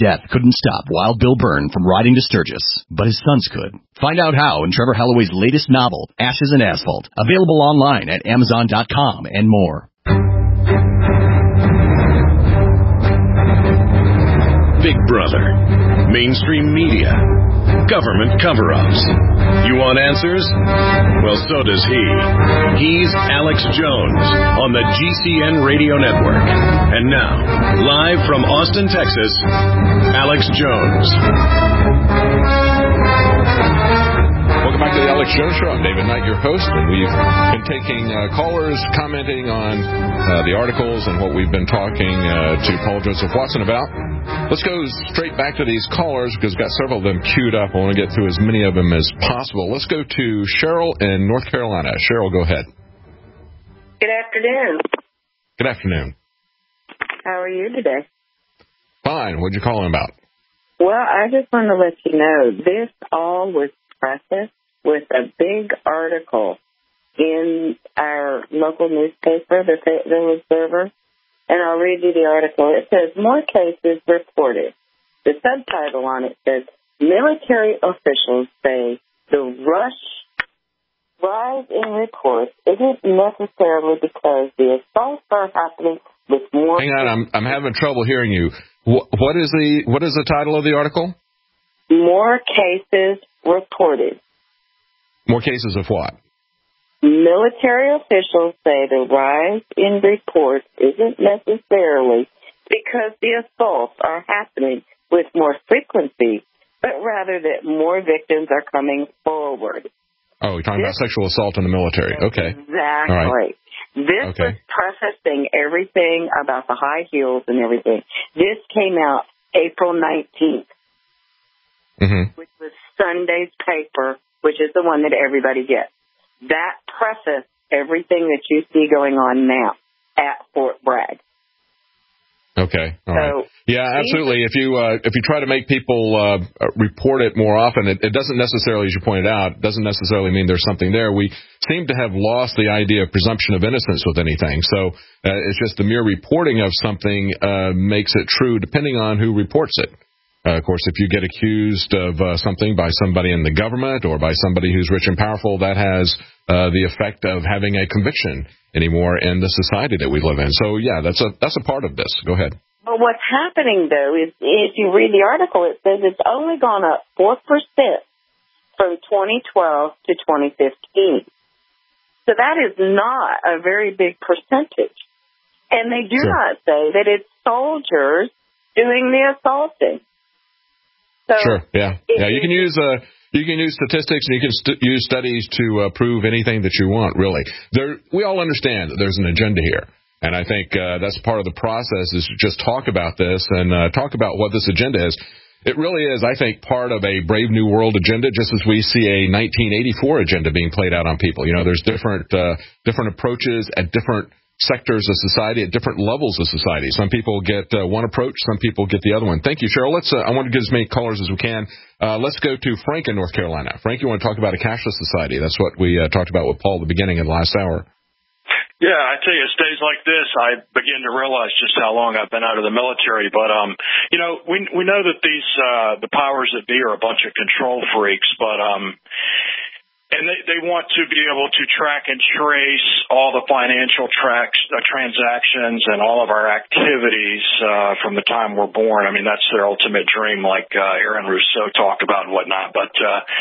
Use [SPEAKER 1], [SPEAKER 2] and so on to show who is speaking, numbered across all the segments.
[SPEAKER 1] death couldn't stop Wild Bill Byrne from riding to Sturgis, but his sons could. Find out how in Trevor Holloway's latest novel, Ashes and Asphalt, available online at Amazon.com and more.
[SPEAKER 2] Big Brother, mainstream media, government cover-ups. You want answers? Well, so does he. He's Alex Jones on the GCN Radio Network. And now, live from Austin, Texas, Alex Jones.
[SPEAKER 3] Welcome back to the Alex Jones Show. I'm David Knight, your host, and we've been taking callers commenting on the articles and what we've been talking to Paul Joseph Watson about. Let's go straight back to these callers because we've got several of them queued up. I want to get through as many of them as possible. Let's go to Cheryl in North Carolina. Cheryl, go ahead.
[SPEAKER 4] Good afternoon.
[SPEAKER 3] Good afternoon.
[SPEAKER 4] How are you today?
[SPEAKER 3] Fine. What'd you call him about?
[SPEAKER 4] Well, I just want to let you know this all was prefaced with a big article in our local newspaper, the Fayetteville Observer, and I'll read you the article. It says, more cases reported. The subtitle on it says, military officials say the rise in reports isn't necessarily because the assaults are happening with more...
[SPEAKER 3] Hang on, I'm having trouble hearing you. What is the title of the article?
[SPEAKER 4] More cases reported.
[SPEAKER 3] More cases of what?
[SPEAKER 4] Military officials say the rise in reports isn't necessarily because the assaults are happening with more frequency, but rather that more victims are coming forward.
[SPEAKER 3] Oh, you're talking about sexual assault in the military. Okay.
[SPEAKER 4] Exactly.
[SPEAKER 3] All right.
[SPEAKER 4] This was prefacing everything about the high heels and everything. This came out April 19th, which was Sunday's paper, which is the one that everybody gets. That prefaced everything that you see going on now at Fort Bragg.
[SPEAKER 3] Okay. All right. Yeah, absolutely. If you try to make people report it more often, it doesn't necessarily, as you pointed out, doesn't necessarily mean there's something there. We seem to have lost the idea of presumption of innocence with anything. So it's just the mere reporting of something makes it true depending on who reports it. Of course, if you get accused of something by somebody in the government or by somebody who's rich and powerful, that has the effect of having a conviction anymore in the society that we live in. So, yeah, that's a part of this. Go ahead.
[SPEAKER 4] But what's happening, though, is if you read the article, it says it's only gone up 4% from 2012 to 2015. So that is not a very big percentage. And they do not say that it's soldiers doing the assaulting. So
[SPEAKER 3] sure. Yeah. You can use statistics and you can use studies to prove anything that you want. Really, we all understand that there's an agenda here, and I think that's part of the process is to just talk about this and talk about what this agenda is. It really is, I think, part of a Brave New World agenda, just as we see a 1984 agenda being played out on people. You know, there's different approaches at different sectors of society, at different levels of society. Some people get one approach, some people get the other one. Thank you, Cheryl. I want to get as many callers as we can. Let's go to Frank in North Carolina. Frank, you want to talk about a cashless society? That's what we talked about with Paul at the beginning of the last hour.
[SPEAKER 5] Yeah, I tell you, it's days like this I begin to realize just how long I've been out of the military. But we know that these the powers that be are a bunch of control freaks, but and they want to be able to track and trace all the financial transactions and all of our activities from the time we're born. I mean, that's their ultimate dream, like Aaron Rousseau talked about and whatnot. But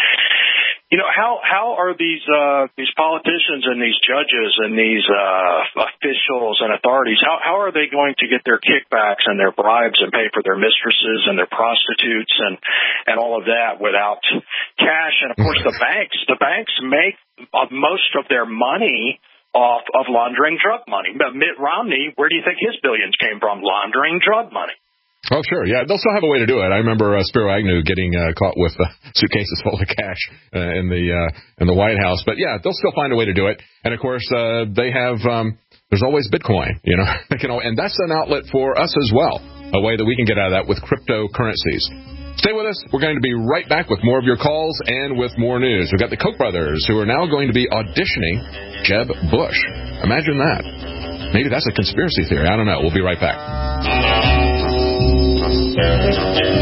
[SPEAKER 5] how are these politicians and these judges and these officials and authorities, how are they going to get their kickbacks and their bribes and pay for their mistresses and their prostitutes and all of that without cash? And of course the banks make most of their money off of laundering drug money. But Mitt Romney, where do you think his billions came from? Laundering drug money.
[SPEAKER 3] Oh, sure. Yeah, they'll still have a way to do it. I remember Spiro Agnew getting caught with suitcases full of cash in the White House. But, yeah, they'll still find a way to do it. And, of course, they have there's always Bitcoin, you know. And that's an outlet for us as well, a way that we can get out of that with cryptocurrencies. Stay with us. We're going to be right back with more of your calls and with more news. We've got the Koch brothers who are now going to be auditioning Jeb Bush. Imagine that. Maybe that's a conspiracy theory. I don't know. We'll be right back.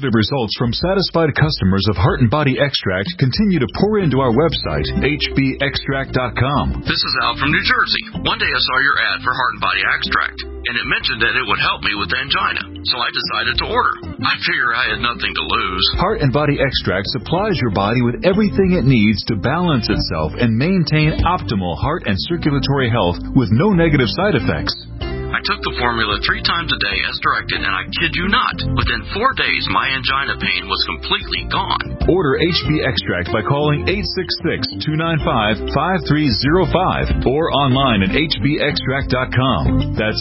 [SPEAKER 6] positive results from satisfied customers of Heart and Body Extract continue to pour into our website, hbextract.com.
[SPEAKER 7] This is Al from New Jersey. One day I saw your ad for Heart and Body Extract, and it mentioned that it would help me with angina, so I decided to order. I figure I had nothing to lose.
[SPEAKER 6] Heart and Body Extract supplies your body with everything it needs to balance itself and maintain optimal heart and circulatory health with no negative side effects.
[SPEAKER 7] I took the formula 3 times a day as directed, and I kid you not, within 4 days my angina pain was completely gone.
[SPEAKER 6] Order HB Extract by calling 866-295-5305 or online at hbextract.com. That's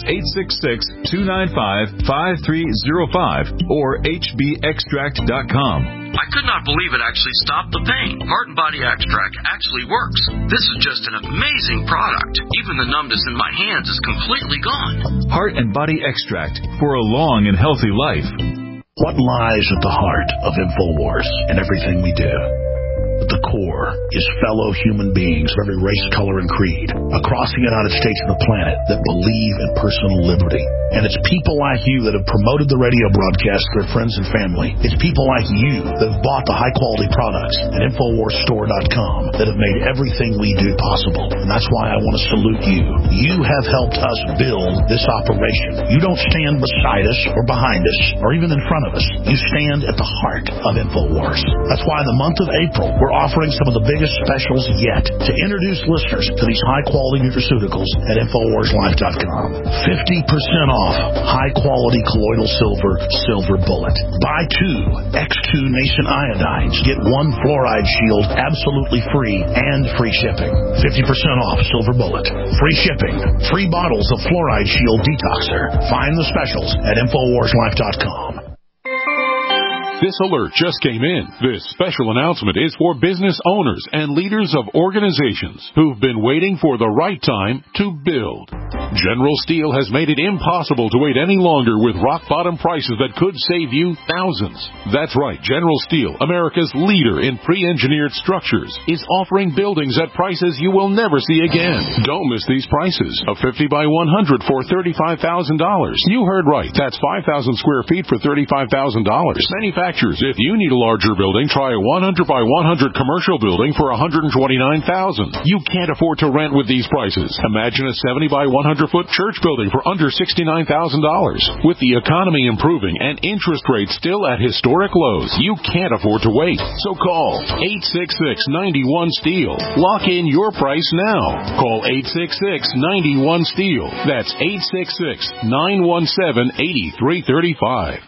[SPEAKER 6] 866-295-5305 or hbextract.com.
[SPEAKER 7] I could not believe it actually stopped the pain. Heart and Body Extract actually works. This is just an amazing product. Even the numbness in my hands is completely gone.
[SPEAKER 6] Heart and Body Extract for a long and healthy life.
[SPEAKER 8] What lies at the heart of InfoWars and everything we do? At the core is fellow human beings of every race, color, and creed across the United States and the planet that believe in personal liberty. And it's people like you that have promoted the radio broadcast to their friends and family. It's people like you that have bought the high-quality products at InfoWarsStore.com that have made everything we do possible. And that's why I want to salute you. You have helped us build this operation. You don't stand beside us or behind us or even in front of us. You stand at the heart of InfoWars. That's why the month of April, we're offering some of the biggest specials yet to introduce listeners to these high-quality nutraceuticals at InfoWarsLife.com. 50% off high-quality colloidal silver bullet. Buy 2 X2 Nascent iodines. Get 1 fluoride shield absolutely free and free shipping. 50% off silver bullet. Free shipping. Free bottles of fluoride shield detoxer. Find the specials at InfoWarsLife.com.
[SPEAKER 9] This alert just came in. This special announcement is for business owners and leaders of organizations who've been waiting for the right time to build. General Steel has made it impossible to wait any longer with rock-bottom prices that could save you thousands. That's right, General Steel, America's leader in pre-engineered structures, is offering buildings at prices you will never see again. Don't miss these prices. A 50 by 100 for $35,000. You heard right. That's 5,000 square feet for $35,000. Manufacturers, if you need a larger building, try a 100 by 100 commercial building for $129,000. You can't afford to rent with these prices. Imagine a 70 by 100-foot church building for under $69,000. With the economy improving and interest rates still at historic lows, you can't afford to wait. So call 866-91-STEEL. Lock in your price now. Call 866-91-STEEL. That's 866-917-8335.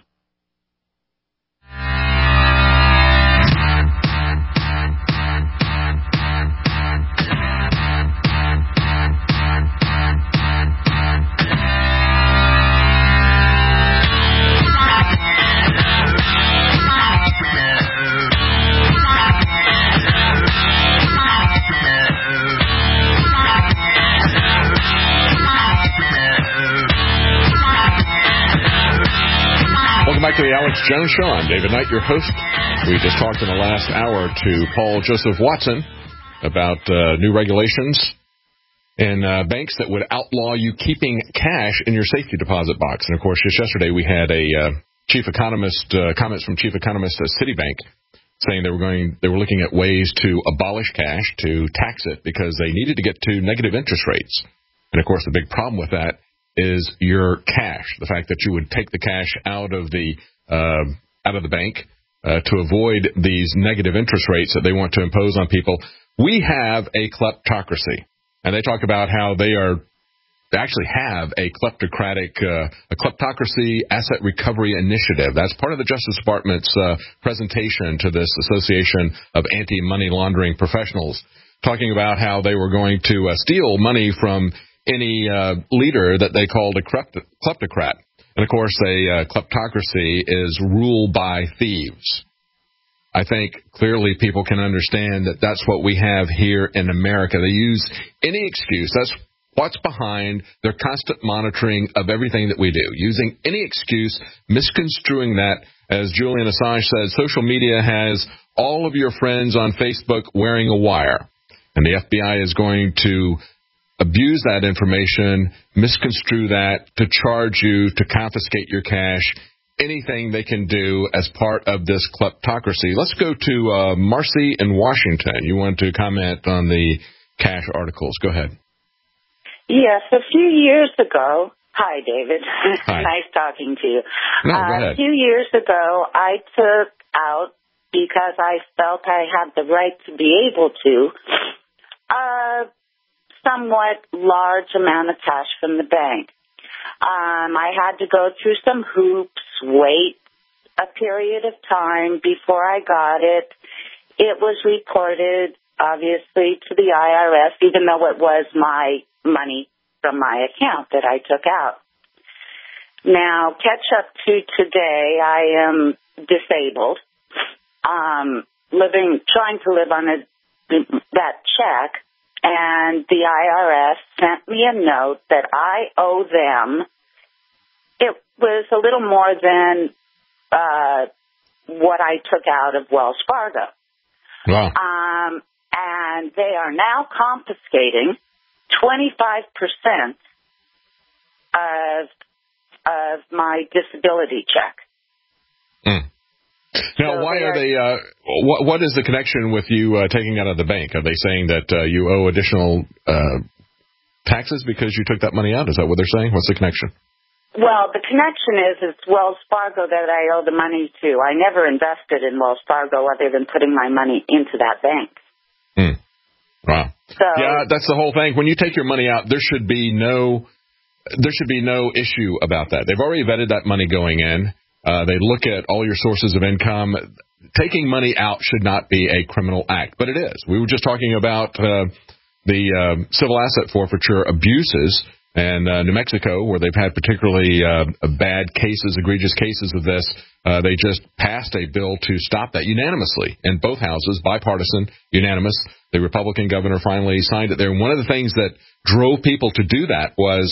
[SPEAKER 3] Back to the Alex Jones Show. I'm David Knight, your host. We just talked in the last hour to Paul Joseph Watson about new regulations in banks that would outlaw you keeping cash in your safety deposit box. And, of course, just yesterday we had a chief economist, comments from chief economist at Citibank saying they were looking at ways to abolish cash, to tax it, because they needed to get to negative interest rates. And, of course, the big problem with that is your cash, the fact that you would take the cash out of the bank to avoid these negative interest rates that they want to impose on people. We have a kleptocracy, and they talk about how they actually have a kleptocracy asset recovery initiative. That's part of the Justice Department's presentation to this Association of Anti-Money Laundering Professionals, talking about how they were going to steal money from any leader that they called a kleptocrat. And, of course, a kleptocracy is ruled by thieves. I think clearly people can understand that that's what we have here in America. They use any excuse. That's what's behind their constant monitoring of everything that we do, using any excuse, misconstruing that. As Julian Assange says, social media has all of your friends on Facebook wearing a wire. And the FBI is going to abuse that information, misconstrue that, to charge you, to confiscate your cash anything they can do as part of this kleptocracy. Let's go to Marcy in Washington. You want to comment on the cash articles. Go ahead.
[SPEAKER 10] Yes, a few years ago. Hi, David.
[SPEAKER 3] Hi.
[SPEAKER 10] Nice talking to you.
[SPEAKER 3] No, go ahead.
[SPEAKER 10] A few years ago, I took out, because I felt I had the right to be able to, a somewhat large amount of cash from the bank. I had to go through some hoops, wait a period of time before I got it. It was reported, obviously, to the IRS, even though it was my money from my account that I took out. Now, catch up to today, I am disabled, trying to live on that check, and the IRS sent me a note that I owe them. It was a little more than what I took out of Wells Fargo.
[SPEAKER 3] Wow.
[SPEAKER 10] And they are now confiscating 25% of my disability check.
[SPEAKER 3] Now,
[SPEAKER 10] so
[SPEAKER 3] why are they? What is the connection with you taking out of the bank? Are they saying that you owe additional taxes because you took that money out? Is that what they're saying? What's the connection?
[SPEAKER 10] Well, the connection is it's Wells Fargo that I owe the money to. I never invested in Wells Fargo other than putting my money into that bank.
[SPEAKER 3] Wow.
[SPEAKER 10] So,
[SPEAKER 3] yeah, that's the whole thing. When you take your money out, there should be no issue about that. They've already vetted that money going in. They look at all your sources of income. Taking money out should not be a criminal act, but it is. We were just talking about the civil asset forfeiture abuses in New Mexico, where they've had particularly bad cases, egregious cases of this. They just passed a bill to stop that unanimously in both houses, bipartisan, unanimous. The Republican governor finally signed it there. And one of the things that drove people to do that was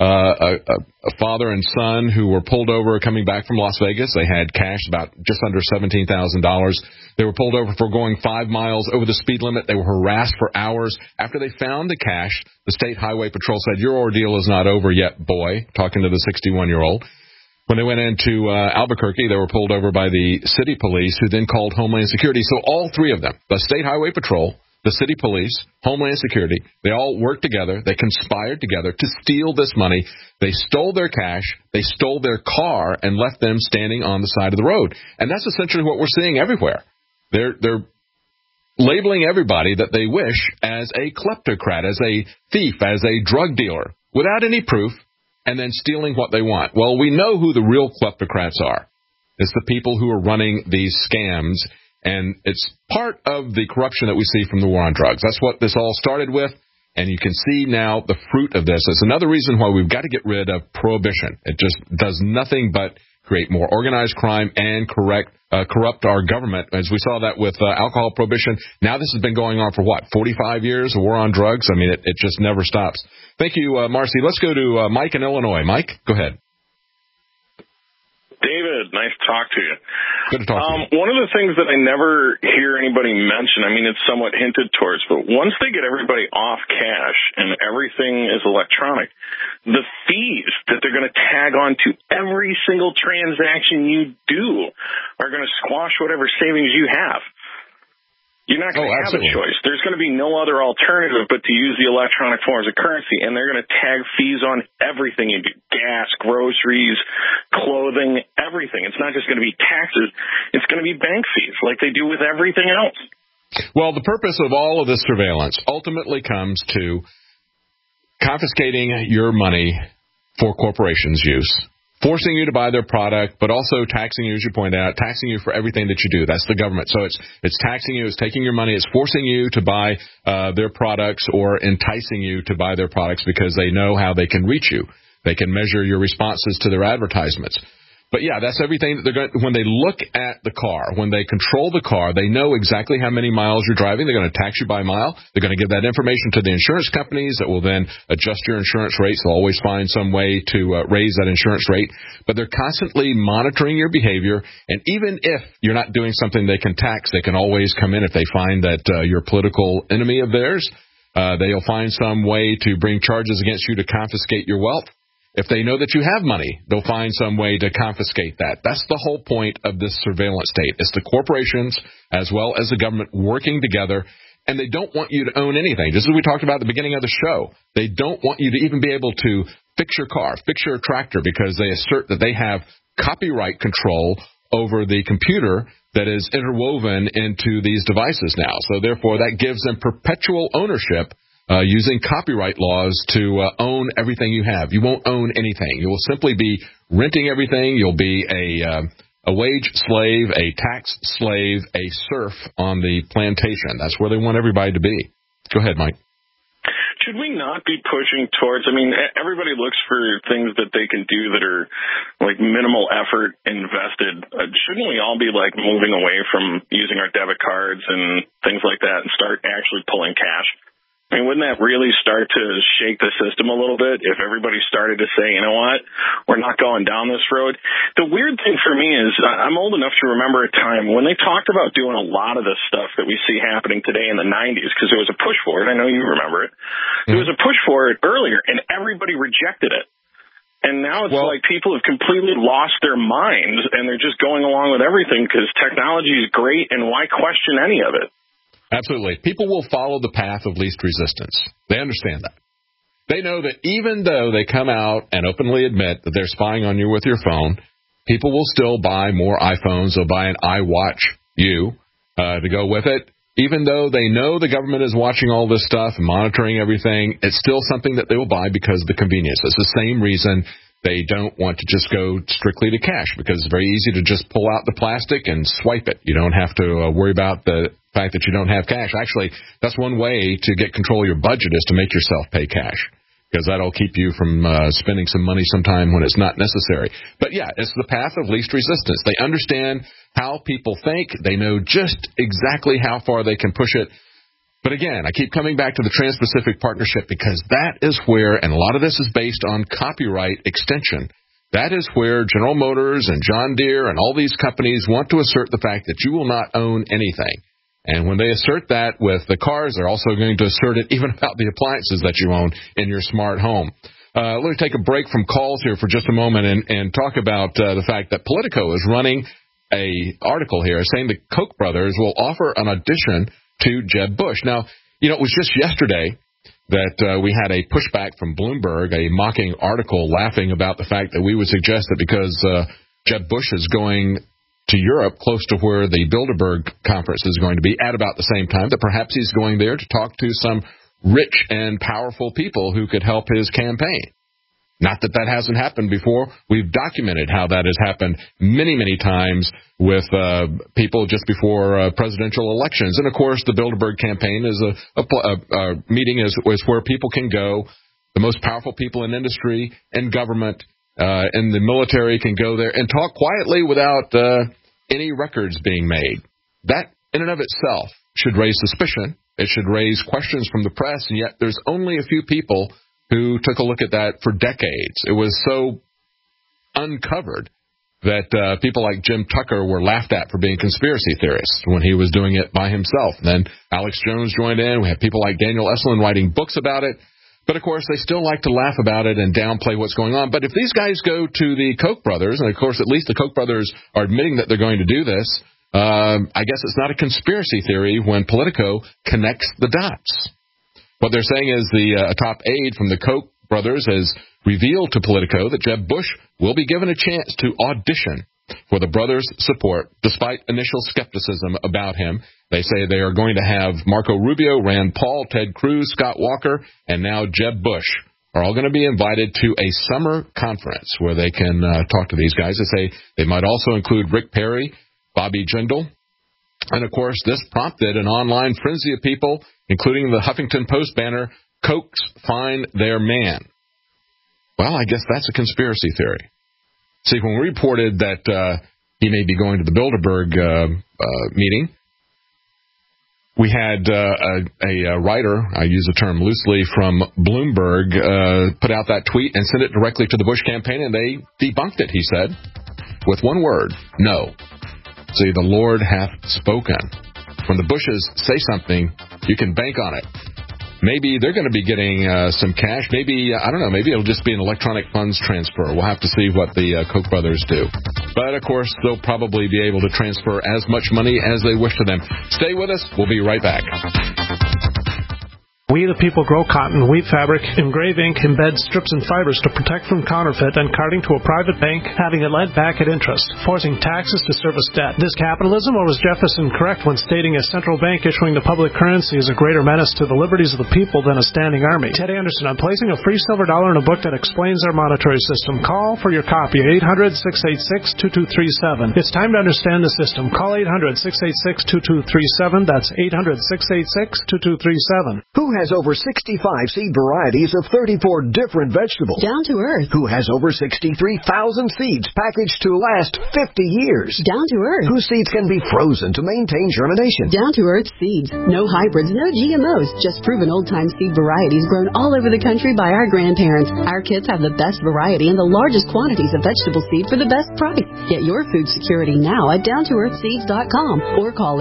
[SPEAKER 3] a father and son who were pulled over coming back from Las Vegas. They had cash, about just under $17,000. They were pulled over for going 5 miles over the speed limit. They were harassed for hours. After they found the cash, the State Highway Patrol said, "Your ordeal is not over yet, boy," talking to the 61-year-old. When they went into Albuquerque, they were pulled over by the city police, who then called Homeland Security. So all three of them, the State Highway Patrol, the city police, Homeland Security, they all worked together. They conspired together to steal this money. They stole their cash. They stole their car and left them standing on the side of the road. And that's essentially what we're seeing everywhere. They're labeling everybody that they wish as a kleptocrat, as a thief, as a drug dealer, without any proof, and then stealing what they want. Well, we know who the real kleptocrats are. It's the people who are running these scams. And it's part of the corruption that we see from the war on drugs. That's what this all started with, and you can see now the fruit of this. It's another reason why we've got to get rid of prohibition. It just does nothing but create more organized crime and corrupt our government, as we saw that with alcohol prohibition. Now this has been going on for, 45 years, a war on drugs? I mean, it just never stops. Thank you, Marcy. Let's go to Mike in Illinois. Mike, go ahead.
[SPEAKER 11] David, nice to talk to you.
[SPEAKER 3] Good to talk to you.
[SPEAKER 11] One of the things that I never hear anybody mention, I mean, it's somewhat hinted towards, but once they get everybody off cash and everything is electronic, the fees that they're going to tag on to every single transaction you do are going to squash whatever savings you have. You're not going to have a choice. There's going to be no other alternative but to use the electronic forms of currency, and they're going to tag fees on everything you do, gas, groceries, clothing, everything. It's not just going to be taxes. It's going to be bank fees like they do with everything else.
[SPEAKER 3] Well, the purpose of all of this surveillance ultimately comes to confiscating your money for corporations' use, forcing you to buy their product, but also taxing you, as you point out, taxing you for everything that you do. That's the government. So it's taxing you, it's taking your money, it's forcing you to buy their products or enticing you to buy their products because they know how they can reach you. They can measure your responses to their advertisements. But, yeah, that's everything that they're going to, when they look at the car, when they control the car, they know exactly how many miles you're driving. They're going to tax you by mile. They're going to give that information to the insurance companies that will then adjust your insurance rates. They'll always find some way to raise that insurance rate. But they're constantly monitoring your behavior. And even if you're not doing something they can tax, they can always come in if they find that you're a political enemy of theirs. They'll find some way to bring charges against you to confiscate your wealth. if they know that you have money, they'll find some way to confiscate that. That's the whole point of this surveillance state. It's the corporations as well as the government working together, and they don't want you to own anything. Just as we talked about at the beginning of the show, they don't want you to even be able to fix your car, fix your tractor, because they assert that they have copyright control over the computer that is interwoven into these devices now. So therefore, that gives them perpetual ownership using copyright laws to own everything you have. You won't own anything. You will simply be renting everything. You'll be a wage slave, a tax slave, a serf on the plantation. That's where they want everybody to be. Go ahead, Mike.
[SPEAKER 11] Should we not be pushing towards, everybody looks for things that they can do that are like minimal effort invested. Shouldn't we all be like moving away from using our debit cards and things like that and start actually pulling cash? Wouldn't that really start to shake the system a little bit if everybody started to say, you know what, we're not going down this road? The weird thing for me is I'm old enough to remember a time when they talked about doing a lot of the stuff that we see happening today in the 90s, because there was a push for it. I know you remember it. There was a push for it earlier, and everybody rejected it. And now it's like people have completely lost their minds, and they're just going along with everything because technology is great, and why question any of it?
[SPEAKER 3] Absolutely. People will follow the path of least resistance. They understand that. They know that even though they come out and openly admit that they're spying on you with your phone, people will still buy more iPhones. They'll buy an iWatch U to go with it. Even though they know the government is watching all this stuff and monitoring everything, it's still something that they will buy because of the convenience. It's the same reason they don't want to just go strictly to cash, because it's very easy to just pull out the plastic and swipe it. You don't have to worry about the fact that you don't have cash. Actually, that's one way to get control of your budget, is to make yourself pay cash, because that'll keep you from spending some money sometime when it's not necessary. But yeah, it's the path of least resistance. They understand how people think. They know just exactly how far they can push it. But again, I keep coming back to the Trans-Pacific Partnership, because that is where, and a lot of this is based on copyright extension, that is where General Motors and John Deere and all these companies want to assert the fact that you will not own anything. And when they assert that with the cars, they're also going to assert it even about the appliances that you own in your smart home. Let me take a break from calls here for just a moment and talk about the fact that Politico is running a article here saying the Koch brothers will offer an audition to Jeb Bush. Now, it was just yesterday that we had a pushback from Bloomberg, a mocking article laughing about the fact that we would suggest that because Jeb Bush is going to Europe, close to where the Bilderberg conference is going to be at about the same time, that perhaps he's going there to talk to some rich and powerful people who could help his campaign. Not that that hasn't happened before. We've documented how that has happened many, many times with people just before presidential elections. And, of course, the Bilderberg campaign is a meeting is where people can go. The most powerful people in industry and government and the military can go there and talk quietly without any records being made. That, in and of itself, should raise suspicion. It should raise questions from the press, and yet there's only a few people who took a look at that for decades. It was so uncovered that people like Jim Tucker were laughed at for being conspiracy theorists when he was doing it by himself. And then Alex Jones joined in. We have people like Daniel Esselin writing books about it. But, of course, they still like to laugh about it and downplay what's going on. But if these guys go to the Koch brothers, and, of course, at least the Koch brothers are admitting that they're going to do this, I guess it's not a conspiracy theory when Politico connects the dots. What they're saying is a top aide from the Koch brothers has revealed to Politico that Jeb Bush will be given a chance to audition for the brothers' support, despite initial skepticism about him. They say they are going to have Marco Rubio, Rand Paul, Ted Cruz, Scott Walker, and now Jeb Bush are all going to be invited to a summer conference where they can talk to these guys. They say they might also include Rick Perry, Bobby Jindal. And, of course, this prompted an online frenzy of people, including the Huffington Post banner, Kochs find their man. Well, I guess that's a conspiracy theory. See, when we reported that he may be going to the Bilderberg meeting, we had a writer, I use the term loosely, from Bloomberg put out that tweet and sent it directly to the Bush campaign, and they debunked it, he said, with one word, no. See, the Lord hath spoken. When the Bushes say something, you can bank on it. maybe they're going to be getting some cash. Maybe, I don't know, maybe it'll just be an electronic funds transfer. We'll have to see what the Koch brothers do. But, of course, they'll probably be able to transfer as much money as they wish to them. Stay with us. We'll be right back.
[SPEAKER 12] We the people grow cotton, weave fabric, engrave ink, embed strips and fibers to protect from counterfeit and carting to a private bank, having it lent back at interest, forcing taxes to service debt. This capitalism, or was Jefferson correct when stating a central bank issuing the public currency is a greater menace to the liberties of the people than a standing army? Ted Anderson, I'm placing a free silver dollar in a book that explains our monetary system. Call for your copy, 800-686-2237. It's time to understand the system. Call 800-686-2237. That's 800-686-2237.
[SPEAKER 13] Who has over 65 seed varieties of 34 different vegetables?
[SPEAKER 14] Down to Earth.
[SPEAKER 13] Who has over 63,000 seeds packaged to last 50 years?
[SPEAKER 14] Down to Earth.
[SPEAKER 13] Whose seeds can be frozen to maintain germination?
[SPEAKER 14] Down to Earth seeds. No hybrids, no GMOs, just proven old-time seed varieties grown all over the country by our grandparents. Our kits have the best variety and the largest quantities of vegetable seed for the best price. Get your food security now at downtoearthseeds.com or call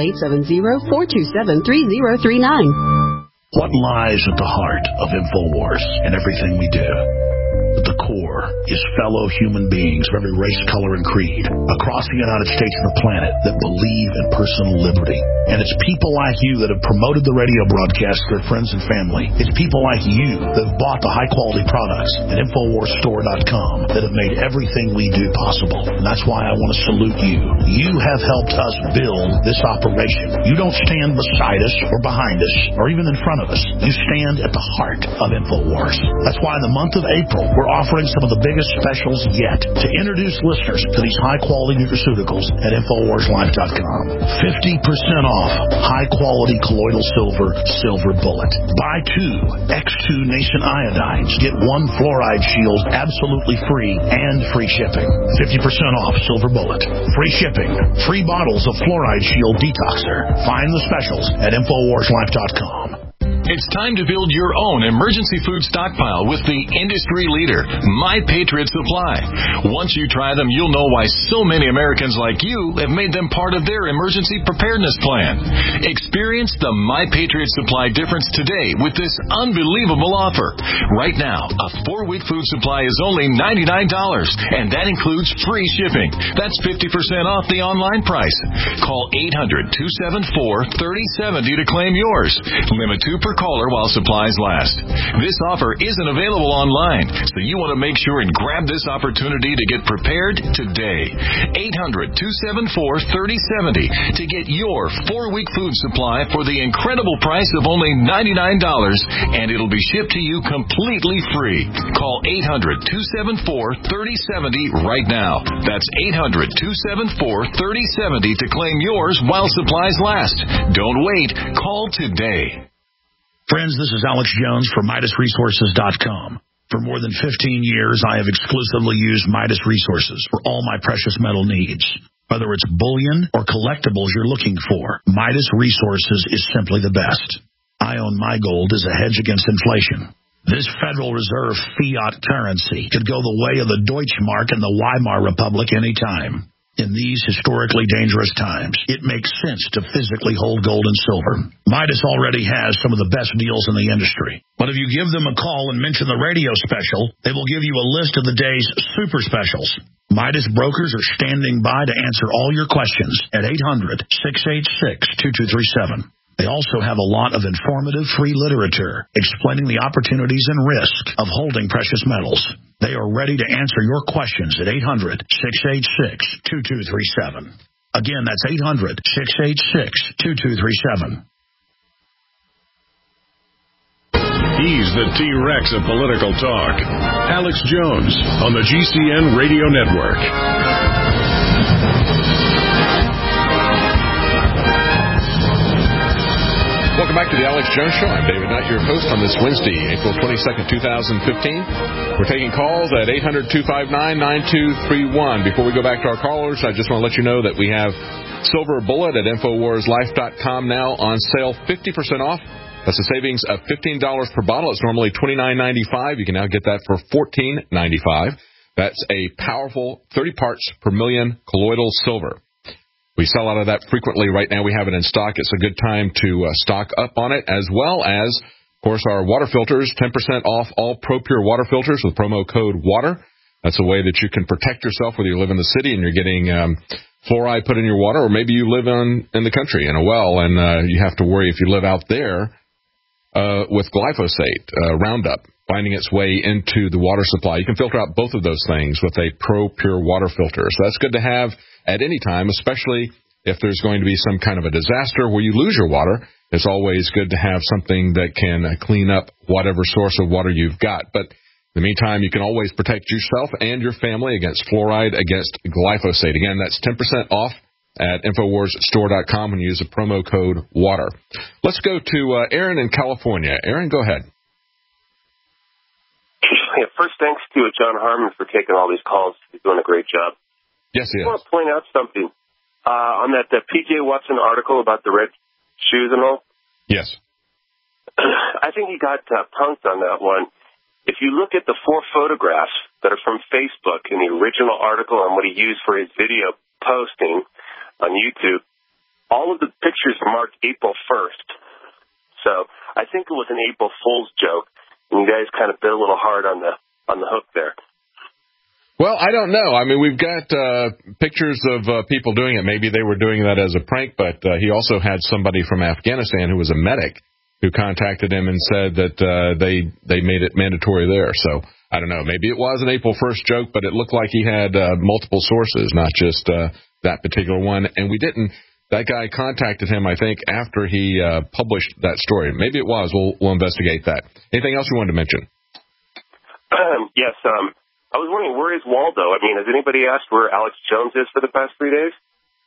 [SPEAKER 14] 870-427-3039.
[SPEAKER 8] What lies at the heart of InfoWars and everything we do? At the core is fellow human beings of every race, color, and creed across the United States and the planet that believe in personal liberty. And it's people like you that have promoted the radio broadcast to their friends and family. It's people like you that have bought the high-quality products at InfoWarsStore.com that have made everything we do possible. And that's why I want to salute you. You have helped us build this operation. You don't stand beside us or behind us or even in front of us. You stand at the heart of InfoWars. That's why in the month of April, we're offering some of the biggest specials yet to introduce listeners to these high-quality nutraceuticals at InfoWarsLife.com. 50% off high-quality colloidal silver bullet. Buy 2 X2 Nation iodines. Get 1 fluoride shield absolutely free and free shipping. 50% off silver bullet. Free shipping. Free bottles of fluoride shield detoxer. Find the specials at InfoWarsLife.com.
[SPEAKER 15] It's time to build your own emergency food stockpile with the industry leader, My Patriot Supply. Once you try them, you'll know why so many Americans like you have made them part of their emergency preparedness plan. Experience the My Patriot Supply difference today with this unbelievable offer. Right now, a 4-week food supply is only $99, and that includes free shipping. That's 50% off the online price. Call 800-274-3070 to claim yours. Limit 2 per caller while supplies last. This offer isn't available online, so you want to make sure and grab this opportunity to get prepared today. 800-274-3070 to get your 4-week food supply for the incredible price of only $99, and it'll be shipped to you completely free. Call 800-274-3070 right now. That's 800-274-3070 to claim yours while supplies last. Don't wait. Call today.
[SPEAKER 8] Friends, this is Alex Jones for MidasResources.com. For more than 15 years, I have exclusively used Midas Resources for all my precious metal needs. Whether it's bullion or collectibles you're looking for, Midas Resources is simply the best. I own my gold as a hedge against inflation. This Federal Reserve fiat currency could go the way of the Deutschmark and the Weimar Republic anytime. In these historically dangerous times, it makes sense to physically hold gold and silver. Midas already has some of the best deals in the industry. But if you give them a call and mention the radio special, they will give you a list of the day's super specials. Midas brokers are standing by to answer all your questions at 800-686-2237. They also have a lot of informative free literature explaining the opportunities and risk of holding precious metals. They are ready to answer your questions at 800-686-2237. Again, that's 800-686-2237.
[SPEAKER 2] He's the T-Rex of political talk. Alex Jones on the GCN Radio Network.
[SPEAKER 3] Welcome back to the Alex Jones Show. I'm David Knight, your host on this Wednesday, April 22nd, 2015. We're taking calls at 800-259-9231. Before we go back to our callers, I just want to let you know that we have Silver Bullet at InfoWarsLife.com now on sale, 50% off. That's a savings of $15 per bottle. It's normally $29.95. You can now get that for $14.95. That's a powerful 30 parts per million colloidal silver. We sell out of that frequently. Right now we have it in stock. It's a good time to stock up on it, as well as course, our water filters, 10% off all ProPure water filters with promo code WATER. That's a way that you can protect yourself whether you live in the city and you're getting fluoride put in your water, or maybe you live in the country in a well and you have to worry if you live out there with glyphosate, Roundup, finding its way into the water supply. You can filter out both of those things with a ProPure water filter. So that's good to have at any time, especially if there's going to be some kind of a disaster where you lose your water. It's always good to have something that can clean up whatever source of water you've got. But in the meantime, you can always protect yourself and your family against fluoride, against glyphosate. Again, that's 10% off at InfoWarsStore.com when you use the promo code WATER. Let's go to Aaron in California. Aaron, go ahead.
[SPEAKER 16] Yeah, first, thanks to John Harmon for taking all these calls. He's doing a great job.
[SPEAKER 3] Yes, he is.
[SPEAKER 16] I want to point out something. On that P.J. Watson article about the red shoes and all?
[SPEAKER 3] Yes.
[SPEAKER 16] I think he got punked on that one. If you look at the 4 photographs that are from Facebook in the original article and what he used for his video posting on YouTube, all of the pictures are marked April 1st. So I think it was an April Fool's joke, and you guys kind of bit a little hard on the hook there.
[SPEAKER 3] Well, I don't know. I mean, we've got pictures of people doing it. Maybe they were doing that as a prank, but he also had somebody from Afghanistan who was a medic who contacted him and said that they made it mandatory there. So I don't know. Maybe it was an April 1st joke, but it looked like he had multiple sources, not just that particular one. And we didn't. That guy contacted him, I think, after he published that story. Maybe it was. We'll investigate that. Anything else you wanted to mention?
[SPEAKER 16] Yes. I was wondering, where is Waldo? I mean, has anybody asked where Alex Jones is for the past 3 days?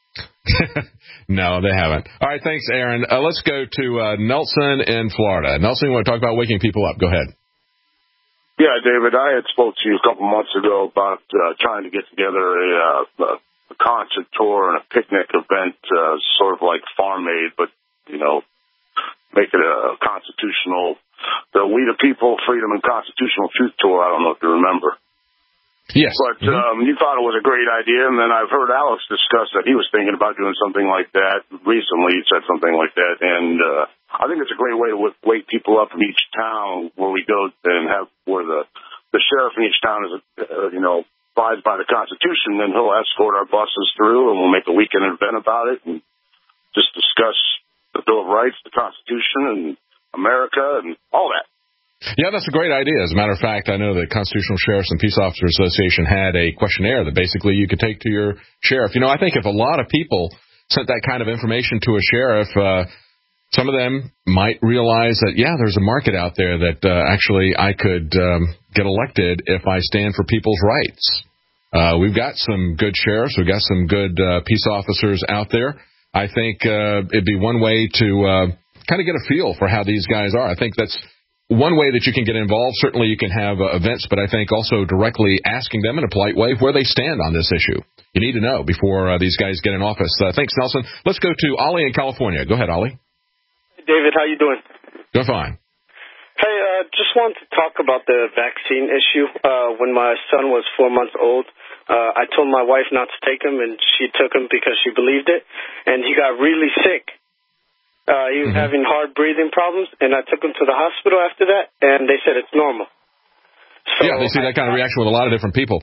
[SPEAKER 3] No, they haven't. All right, thanks, Aaron. Let's go to Nelson in Florida. Nelson, you want to talk about waking people up? Go ahead.
[SPEAKER 17] Yeah, David, I had spoke to you a couple months ago about trying to get together a concert tour and a picnic event, sort of like Farm Aid, but, you know, make it a constitutional, the We the People, Freedom and Constitutional Truth Tour. I don't know if you remember.
[SPEAKER 3] Yes.
[SPEAKER 17] But you thought it was a great idea, and then I've heard Alex discuss that he was thinking about doing something like that. Recently, he said something like that, and I think it's a great way to wake people up from each town where we go and have where the sheriff in each town is, abides by the Constitution. Then he'll escort our buses through, and we'll make a weekend event about it and just discuss the Bill of Rights, the Constitution, and America, and all that.
[SPEAKER 3] Yeah, that's a great idea. As a matter of fact, I know the Constitutional Sheriffs and Peace Officers Association had a questionnaire that basically you could take to your sheriff. You know, I think if a lot of people sent that kind of information to a sheriff, some of them might realize that, yeah, there's a market out there that actually I could get elected if I stand for people's rights. We've got some good sheriffs. We've got some good peace officers out there. I think it'd be one way to kind of get a feel for how these guys are. I think that's one way that you can get involved. Certainly you can have events, but I think also directly asking them in a polite way where they stand on this issue. You need to know before these guys get in office. Thanks, Nelson. Let's go to Ollie in California. Go ahead, Ollie.
[SPEAKER 18] Hey, David, how you doing?
[SPEAKER 3] Doing fine.
[SPEAKER 18] Hey, just wanted to talk about the vaccine issue. When my son was 4 months old, I told my wife not to take him, and she took him because she believed it, and he got really sick. He was having hard breathing problems, and I took him to the hospital after that, and they said it's normal. So
[SPEAKER 3] yeah, they see that kind of reaction with a lot of different people.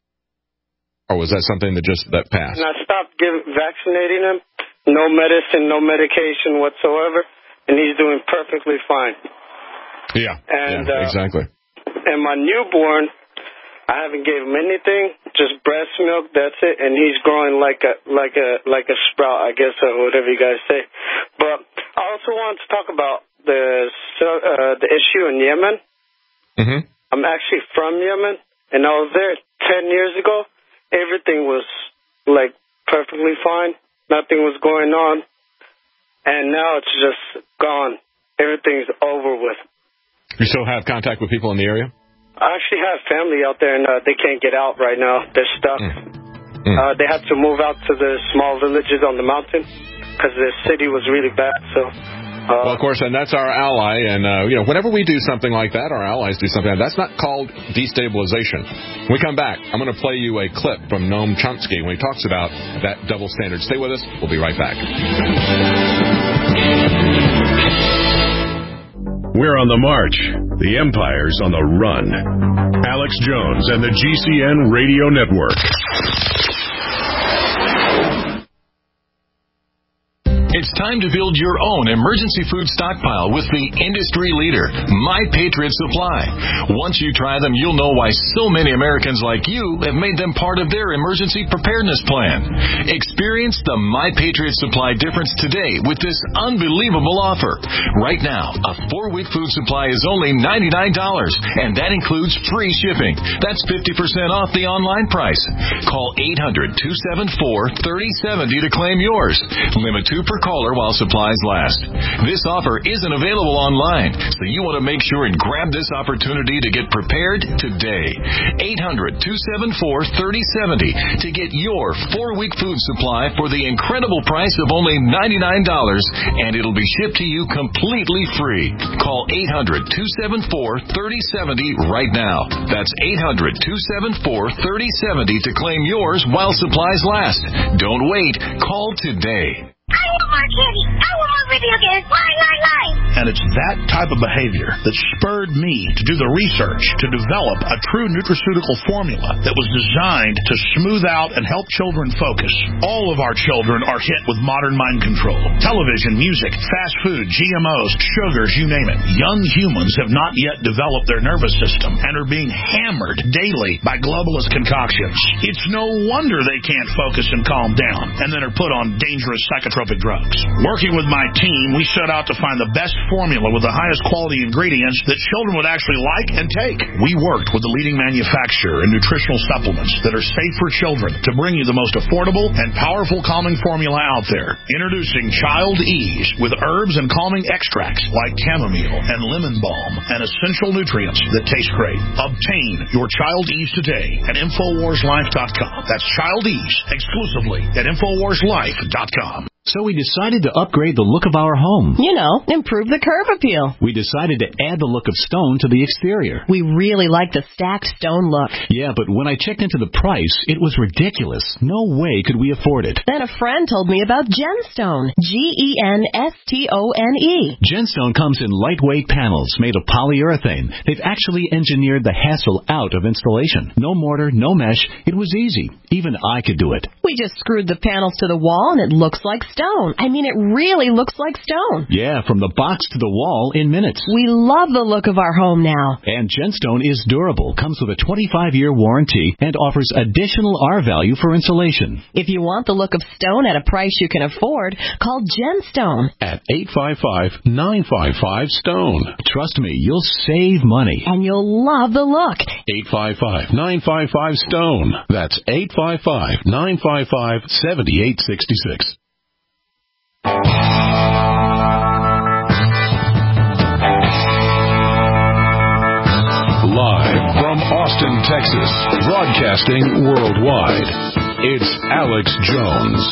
[SPEAKER 3] Or was that something that passed?
[SPEAKER 18] And I stopped vaccinating him. No medicine, no medication whatsoever, and he's doing perfectly fine.
[SPEAKER 3] Yeah,
[SPEAKER 18] and,
[SPEAKER 3] exactly.
[SPEAKER 18] And my newborn, I haven't gave him anything, just breast milk. That's it, and he's growing like a sprout, I guess, or whatever you guys say. But I also wanted to talk about the issue in Yemen.
[SPEAKER 3] Mm-hmm.
[SPEAKER 18] I'm actually from Yemen, and I was there 10 years ago. Everything was like perfectly fine. Nothing was going on, and now it's just gone. Everything's over with.
[SPEAKER 3] You still have contact with people in the area?
[SPEAKER 18] I actually have family out there, and they can't get out right now. They're stuck. They had to move out to the small villages on the mountain because the city was really bad. So,
[SPEAKER 3] well, of course, and that's our ally. And, whenever we do something like that, our allies do something like that. That's not called destabilization. When we come back, I'm going to play you a clip from Noam Chomsky when he talks about that double standard. Stay with us. We'll be right back.
[SPEAKER 2] We're on the march. The empire's on the run. Alex Jones and the GCN Radio Network.
[SPEAKER 15] It's time to build your own emergency food stockpile with the industry leader, My Patriot Supply. Once you try them, you'll know why so many Americans like you have made them part of their emergency preparedness plan. Experience the My Patriot Supply difference today with this unbelievable offer. Right now, a 4-week food supply is only $99, and that includes free shipping. That's 50% off the online price. Call 800-274-3070 to claim yours. Limit 2 per caller while supplies last. This offer isn't available online, so you want to make sure and grab this opportunity to get prepared today. 800-274-3070 to get your 4-week food supply for the incredible price of only $99, and it'll be shipped to you completely free. Call 800-274-3070 right now. That's 800-274-3070 to claim yours while supplies last. Don't wait. Call today.
[SPEAKER 19] I want more candy. I want more video games. Lie.
[SPEAKER 8] And it's that type of behavior that spurred me to do the research to develop a true nutraceutical formula that was designed to smooth out and help children focus. All of our children are hit with modern mind control. Television, music, fast food, GMOs, sugars, you name it. Young humans have not yet developed their nervous system and are being hammered daily by globalist concoctions. It's no wonder they can't focus and calm down and then are put on dangerous psychotropic drugs. Working with my team, we set out to find the best formula with the highest quality ingredients that children would actually like and take. We worked with the leading manufacturer in nutritional supplements that are safe for children to bring you the most affordable and powerful calming formula out there. Introducing Child Ease with herbs and calming extracts like chamomile and lemon balm and essential nutrients that taste great. Obtain your Child Ease today at InfoWarsLife.com. That's Child Ease exclusively at InfoWarsLife.com.
[SPEAKER 20] So we decided to upgrade the look of our home.
[SPEAKER 21] You know, improve the curb appeal.
[SPEAKER 20] We decided to add the look of stone to the exterior.
[SPEAKER 21] We really like the stacked stone look.
[SPEAKER 20] Yeah, but when I checked into the price, it was ridiculous. No way could we afford it.
[SPEAKER 21] Then a friend told me about Genstone. Genstone.
[SPEAKER 20] Genstone comes in lightweight panels made of polyurethane. They've actually engineered the hassle out of installation. No mortar, no mesh. It was easy. Even I could do it.
[SPEAKER 21] We just screwed the panels to the wall and it looks like stone. I mean, it really looks like stone.
[SPEAKER 20] Yeah, from the box to the wall in minutes.
[SPEAKER 21] We love the look of our home now.
[SPEAKER 20] And Genstone is durable, comes with a 25-year warranty, and offers additional R value for insulation.
[SPEAKER 21] If you want the look of stone at a price you can afford, call Genstone
[SPEAKER 9] at 855-955-STONE.
[SPEAKER 20] Trust me, you'll save money.
[SPEAKER 21] And you'll love the look.
[SPEAKER 9] 855-955-STONE. That's 855-955-7866. Live from Austin, Texas, broadcasting worldwide, it's Alex Jones.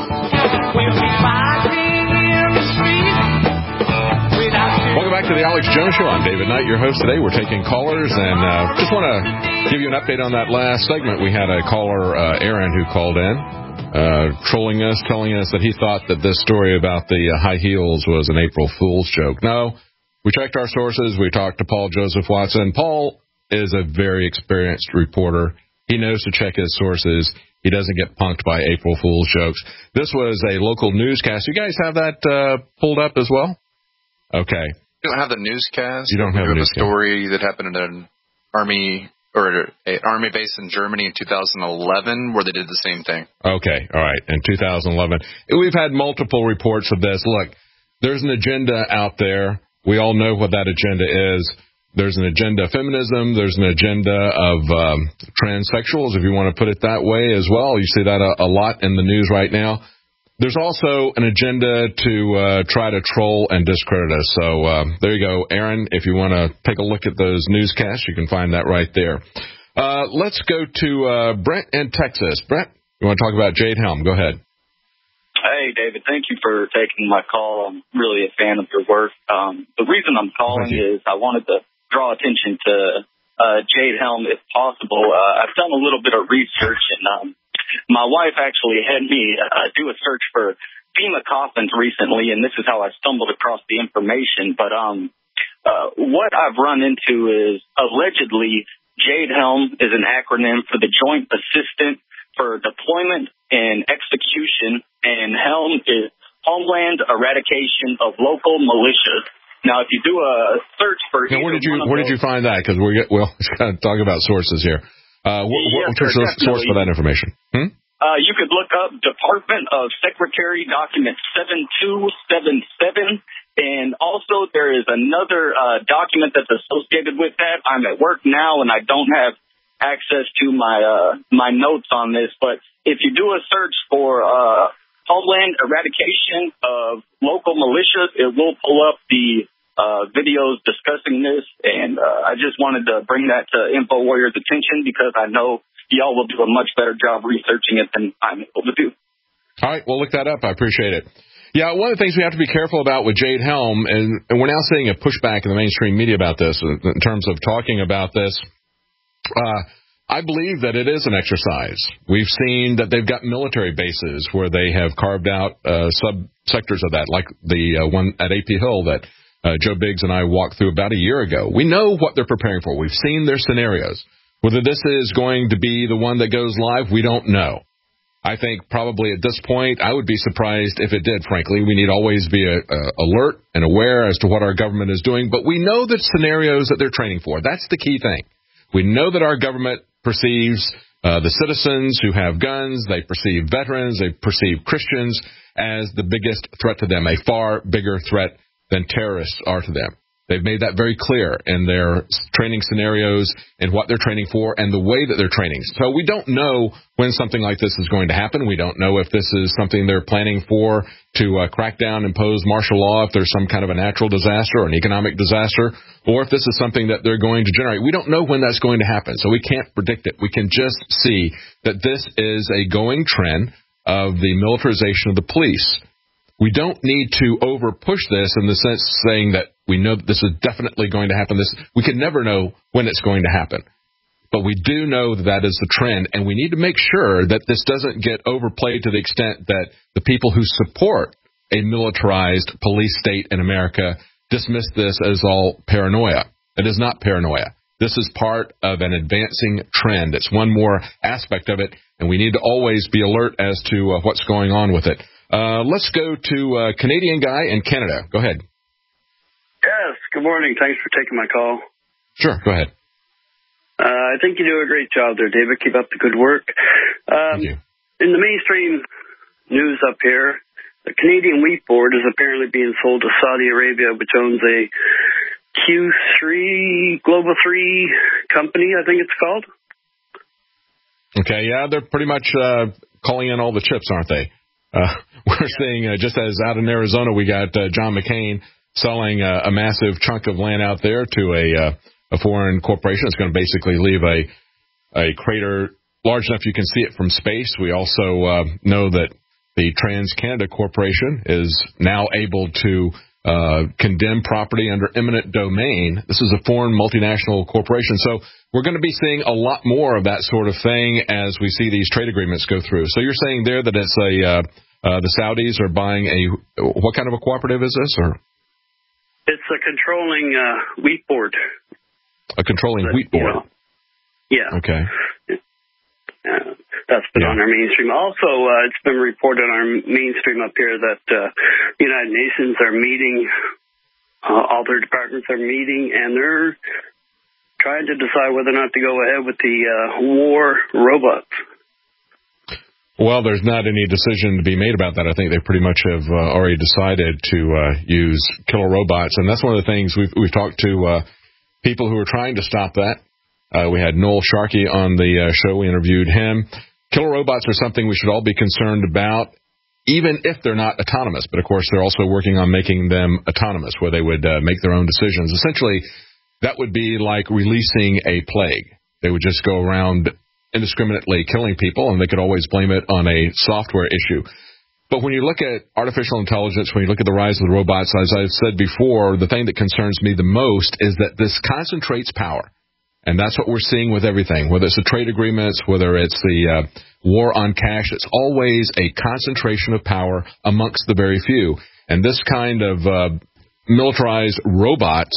[SPEAKER 3] Welcome back to the Alex Jones Show. I'm David Knight, your host today. We're taking callers, and just want to give you an update on that last segment. We had a caller, Aaron, who called in. Trolling us, telling us that he thought that this story about the high heels was an April Fool's joke. No, we checked our sources. We talked to Paul Joseph Watson. Paul is a very experienced reporter. He knows to check his sources. He doesn't get punked by April Fool's jokes. This was a local newscast. You guys have that pulled up as well? Okay.
[SPEAKER 22] You don't have the newscast?
[SPEAKER 3] You don't have the newscast.
[SPEAKER 22] A story that happened in an Army base in Germany in 2011 where they did the same thing.
[SPEAKER 3] Okay, all right, in 2011. We've had multiple reports of this. Look, there's an agenda out there. We all know what that agenda is. There's an agenda of feminism. There's an agenda of transsexuals, if you want to put it that way as well. You see that a lot in the news right now. There's also an agenda to try to troll and discredit us. So there you go, Aaron. If you want to take a look at those newscasts, you can find that right there. Let's go to Brent in Texas. Brent, you want to talk about Jade Helm? Go ahead.
[SPEAKER 23] Hey, David. Thank you for taking my call. I'm really a fan of your work. The reason I'm calling is I wanted to draw attention to Jade Helm, if possible. I've done a little bit of research, and my wife actually had me do a search for FEMA coffins recently, and this is how I stumbled across the information. But what I've run into is allegedly JADEHELM is an acronym for the Joint Assistant for Deployment and Execution, and HELM is Homeland Eradication of Local Militias. Now, if you do a search for
[SPEAKER 3] where did you find that? Because we'll kind of talk about sources here. What's your source for that information?
[SPEAKER 23] You could look up Department of Secretary Document 7277. And also there is another document that's associated with that. I'm at work now and I don't have access to my notes on this. But if you do a search for Homeland Eradication of Local Militias, it will pull up the videos discussing this. And I just wanted to bring that to InfoWarrior's attention because I know y'all will do a much better job researching it than I'm able to do.
[SPEAKER 3] All right, we'll look that up. I appreciate it. Yeah, one of the things we have to be careful about with JADEHELM, and we're now seeing a pushback in the mainstream media about this in terms of talking about this, I believe that it is an exercise. We've seen that they've got military bases where they have carved out subsectors of that, like the one at AP Hill that Joe Biggs and I walked through about a year ago. We know what they're preparing for. We've seen their scenarios. Whether this is going to be the one that goes live, we don't know. I think probably at this point, I would be surprised if it did, frankly. We need to always be alert and aware as to what our government is doing. But we know the scenarios that they're training for. That's the key thing. We know that our government perceives the citizens who have guns, they perceive veterans, they perceive Christians as the biggest threat to them, a far bigger threat than terrorists are to them. They've made that very clear in their training scenarios and what they're training for and the way that they're training. So we don't know when something like this is going to happen. We don't know if this is something they're planning for to crack down, impose martial law if there's some kind of a natural disaster or an economic disaster, or if this is something that they're going to generate. We don't know when that's going to happen, so we can't predict it. We can just see that this is a going trend of the militarization of the police. We don't need to over-push this in the sense saying that we know that this is definitely going to happen. We can never know when it's going to happen. But we do know that that is the trend, and we need to make sure that this doesn't get overplayed to the extent that the people who support a militarized police state in America dismiss this as all paranoia. It is not paranoia. This is part of an advancing trend. It's one more aspect of it, and we need to always be alert as to what's going on with it. Let's go to a Canadian guy in Canada. Go ahead.
[SPEAKER 1] Yes, good morning. Thanks for taking my call.
[SPEAKER 3] Sure, go ahead.
[SPEAKER 1] I think you do a great job there, David. Keep up the good work.
[SPEAKER 3] Thank you.
[SPEAKER 1] In the mainstream news up here, the Canadian Wheat Board is apparently being sold to Saudi Arabia, which owns a Q3, Global 3 company, I think it's called.
[SPEAKER 3] Okay, yeah, they're pretty much calling in all the chips, aren't they? We're seeing, just as out in Arizona, we got John McCain selling a massive chunk of land out there to a foreign corporation. It's going to basically leave a crater large enough you can see it from space. We also know that the TransCanada Corporation is now able to condemn property under eminent domain. This is a foreign multinational corporation. So we're going to be seeing a lot more of that sort of thing as we see these trade agreements go through. So you're saying there that it's the Saudis are buying what kind of a cooperative is this? Or
[SPEAKER 1] it's a controlling wheat board.
[SPEAKER 3] A controlling wheat board.
[SPEAKER 1] Yeah.
[SPEAKER 3] Okay.
[SPEAKER 1] That's been on our mainstream. Also, it's been reported on our mainstream up here that the United Nations are meeting, all their departments are meeting, and they're trying to decide whether or not to go ahead with the war robots.
[SPEAKER 3] Well, there's not any decision to be made about that. I think they pretty much have already decided to use killer robots, and that's one of the things we've talked to people who are trying to stop that. We had Noel Sharkey on the show. We interviewed him. Killer robots are something we should all be concerned about, even if they're not autonomous. But, of course, they're also working on making them autonomous, where they would make their own decisions. Essentially, that would be like releasing a plague. They would just go around indiscriminately killing people, and they could always blame it on a software issue. But when you look at artificial intelligence, when you look at the rise of the robots, as I've said before, the thing that concerns me the most is that this concentrates power. And that's what we're seeing with everything, whether it's the trade agreements, whether it's the war on cash. It's always a concentration of power amongst the very few. And this kind of militarized robots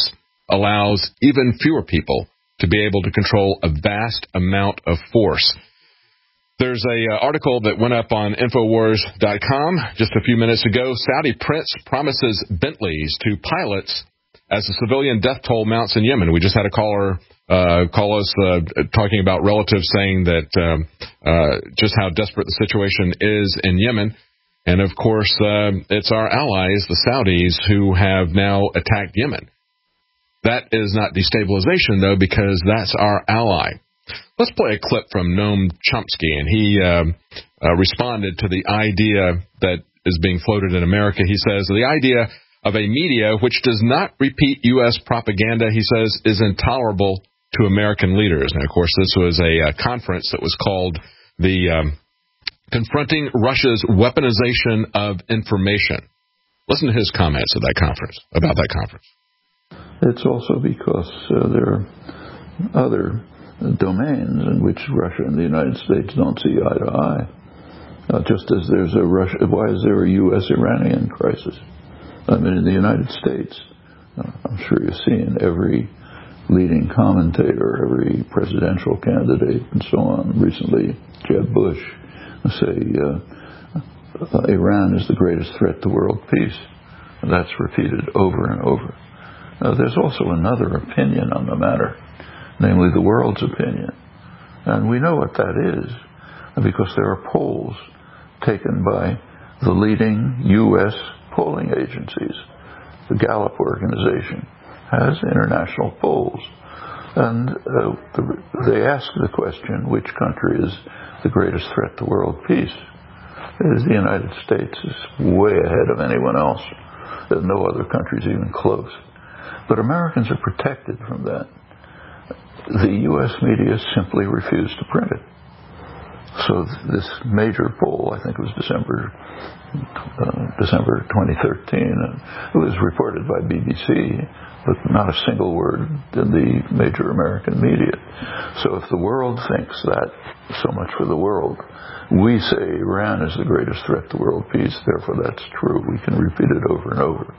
[SPEAKER 3] allows even fewer people to be able to control a vast amount of force. There's an article that went up on Infowars.com just a few minutes ago. Saudi prince promises Bentleys to pilots as the civilian death toll mounts in Yemen. We just had a caller call us talking about relatives saying that just how desperate the situation is in Yemen. And, of course, it's our allies, the Saudis, who have now attacked Yemen. That is not destabilization, though, because that's our ally. Let's play a clip from Noam Chomsky, and he responded to the idea that is being floated in America. He says, the idea of a media which does not repeat U.S. propaganda, he says, is intolerable to American leaders. And, of course, this was a conference that was called the Confronting Russia's Weaponization of Information. Listen to his comments at that conference, about that conference.
[SPEAKER 4] It's also because there are other domains in which Russia and the United States don't see eye to eye. Just as there's a Russia, why is there a U.S.-Iranian crisis? I mean, in the United States, I'm sure you've seen every leading commentator, every presidential candidate, and so on. Recently, Jeb Bush say Iran is the greatest threat to world peace. And that's repeated over and over. Now, there's also another opinion on the matter, namely the world's opinion. And we know what that is because there are polls taken by the leading U.S. polling agencies. The Gallup organization has international polls. And they ask the question, which country is the greatest threat to world peace? It is the United States. Is way ahead of anyone else. There's no other countries even close. But Americans are protected from that. The U.S. media simply refused to print it. So this major poll, I think it was December 2013, it was reported by BBC, but not a single word in the major American media. So if the world thinks that, so much for the world. We say Iran is the greatest threat to world peace, therefore that's true. We can repeat it over and over.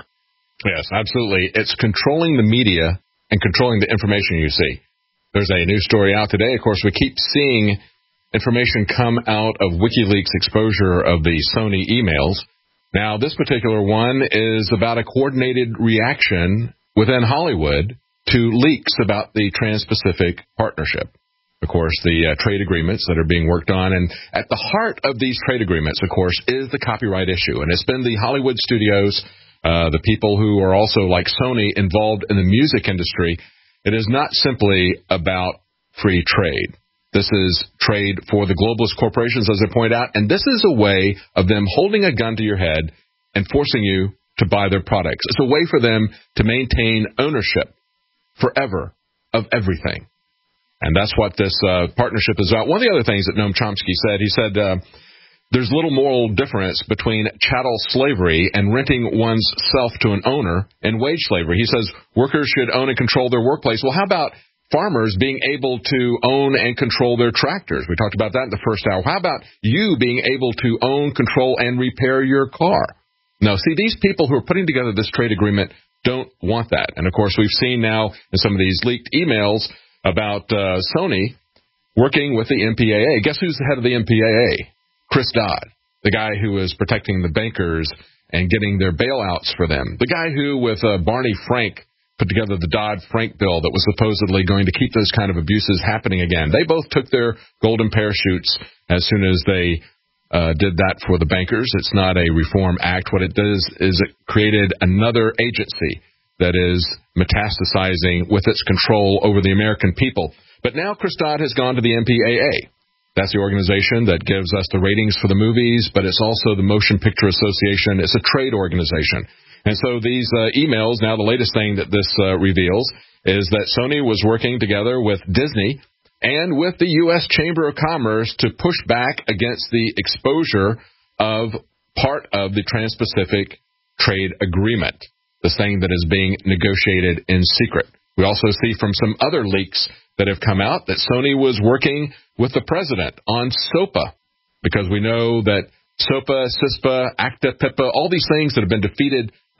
[SPEAKER 3] Yes, absolutely. It's controlling the media and controlling the information you see. There's a news story out today. Of course, we keep seeing information come out of WikiLeaks exposure of the Sony emails. Now, this particular one is about a coordinated reaction within Hollywood to leaks about the Trans-Pacific Partnership. Of course, the trade agreements that are being worked on. And at the heart of these trade agreements, of course, is the copyright issue. And it's been the Hollywood studios, the people who are also, like Sony, involved in the music industry. It is not simply about free trade. This is trade for the globalist corporations, as I point out, and this is a way of them holding a gun to your head and forcing you to buy their products. It's a way for them to maintain ownership forever of everything. And that's what this partnership is about. One of the other things that Noam Chomsky said, he said there's little moral difference between chattel slavery and renting one's self to an owner and wage slavery. He says workers should own and control their workplace. Well, how about farmers being able to own and control their tractors? We talked about that in the first hour. How about you being able to own, control, and repair your car? No, see, these people who are putting together this trade agreement don't want that. And, of course, we've seen now in some of these leaked emails about Sony working with the MPAA. Guess who's the head of the MPAA? Chris Dodd, the guy who is protecting the bankers and getting their bailouts for them. The guy who, with Barney Frank, put together the Dodd-Frank bill that was supposedly going to keep those kind of abuses happening again. They both took their golden parachutes as soon as they did that for the bankers. It's not a reform act. What it does is it created another agency that is metastasizing with its control over the American people. But now Chris Dodd has gone to the MPAA. That's the organization that gives us the ratings for the movies, but it's also the Motion Picture Association. It's a trade organization. And so these emails, now the latest thing that this reveals is that Sony was working together with Disney and with the U.S. Chamber of Commerce to push back against the exposure of part of the Trans-Pacific Trade Agreement, this thing that is being negotiated in secret. We also see from some other leaks that have come out that Sony was working with the president on SOPA, because we know that SOPA, CISPA, ACTA, PIPA, all these things that have been defeated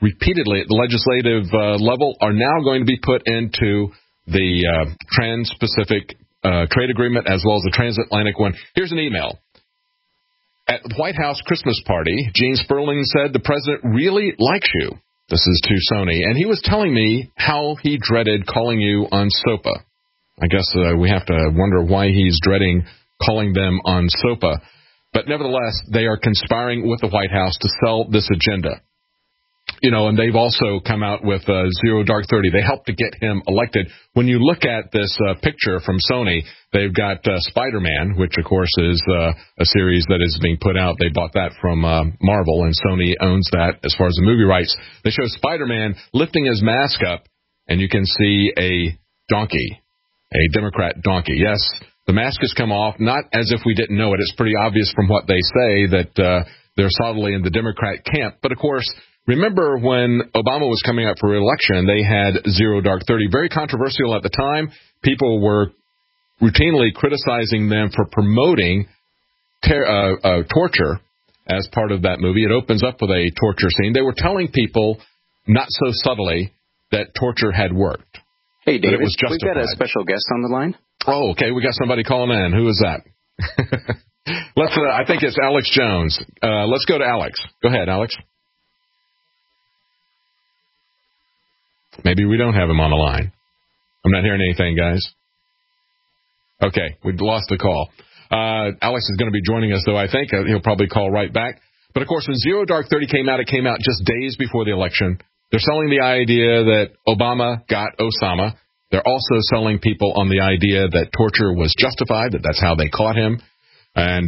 [SPEAKER 3] repeatedly at the legislative level are now going to be put into the Trans-Pacific Trade Agreement as well as the Transatlantic one. Here's an email. At the White House Christmas party, Gene Sperling said the president really likes you. This is to Sony. And he was telling me how he dreaded calling you on SOPA. I guess we have to wonder why he's dreading calling them on SOPA. But nevertheless, they are conspiring with the White House to sell this agenda. You know, and they've also come out with Zero Dark 30. They helped to get him elected. When you look at this picture from Sony, they've got Spider-Man, which, of course, is a series that is being put out. They bought that from Marvel, and Sony owns that as far as the movie rights. They show Spider-Man lifting his mask up, and you can see a donkey, a Democrat donkey. Yes, the mask has come off, not as if we didn't know it. It's pretty obvious from what they say that they're solidly in the Democrat camp. But, of course, remember when Obama was coming up for re-election, they had Zero Dark 30. Very controversial at the time. People were routinely criticizing them for promoting torture as part of that movie. It opens up with a torture scene. They were telling people, not so subtly, that torture had worked.
[SPEAKER 5] Hey, David,
[SPEAKER 3] it was justified.
[SPEAKER 5] We've got a special guest on the line.
[SPEAKER 3] Oh, okay. We got somebody calling in. Who is that? I think it's Alex Jones. Let's go to Alex. Go ahead, Alex. Maybe we don't have him on the line. I'm not hearing anything, guys. Okay, we lost the call. Alex is going to be joining us, though, I think. He'll probably call right back. But, of course, when Zero Dark 30 came out, it came out just days before the election. They're selling the idea that Obama got Osama. They're also selling people on the idea that torture was justified, that that's how they caught him. And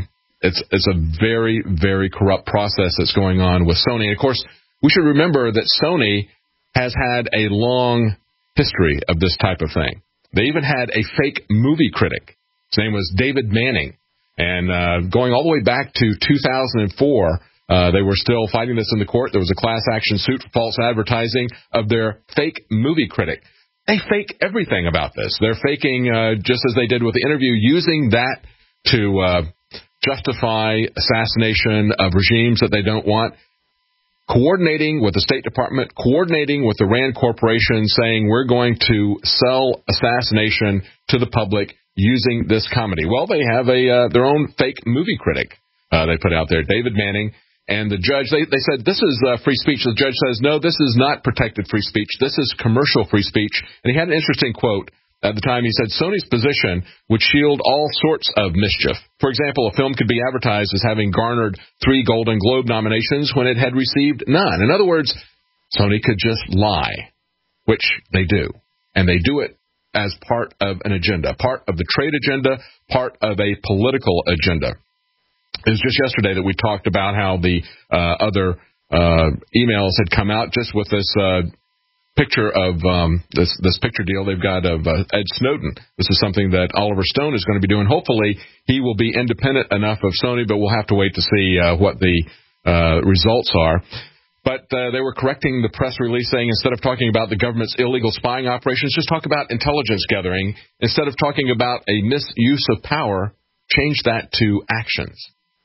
[SPEAKER 3] it's a very, very corrupt process that's going on with Sony. And, of course, we should remember that Sony has had a long history of this type of thing. They even had a fake movie critic. His name was David Manning. And going all the way back to 2004, they were still fighting this in the court. There was a class action suit for false advertising of their fake movie critic. They fake everything about this. They're faking, just as they did with the interview, using that to justify assassination of regimes that they don't want. Coordinating with the State Department, coordinating with the RAND Corporation, saying we're going to sell assassination to the public using this comedy. Well, they have their own fake movie critic they put out there, David Manning, and the judge, they said, this is free speech. The judge says, no, this is not protected free speech. This is commercial free speech. And he had an interesting quote. At the time, he said, Sony's position would shield all sorts of mischief. For example, a film could be advertised as having garnered 3 Golden Globe nominations when it had received none. In other words, Sony could just lie, which they do. And they do it as part of an agenda, part of the trade agenda, part of a political agenda. It was just yesterday that we talked about how the other emails had come out just with this picture of this picture deal they've got of Ed Snowden. This is something that Oliver Stone is going to be doing. Hopefully, he will be independent enough of Sony, but we'll have to wait to see what the results are. But they were correcting the press release, saying instead of talking about the government's illegal spying operations, just talk about intelligence gathering. Instead of talking about a misuse of power, change that to actions.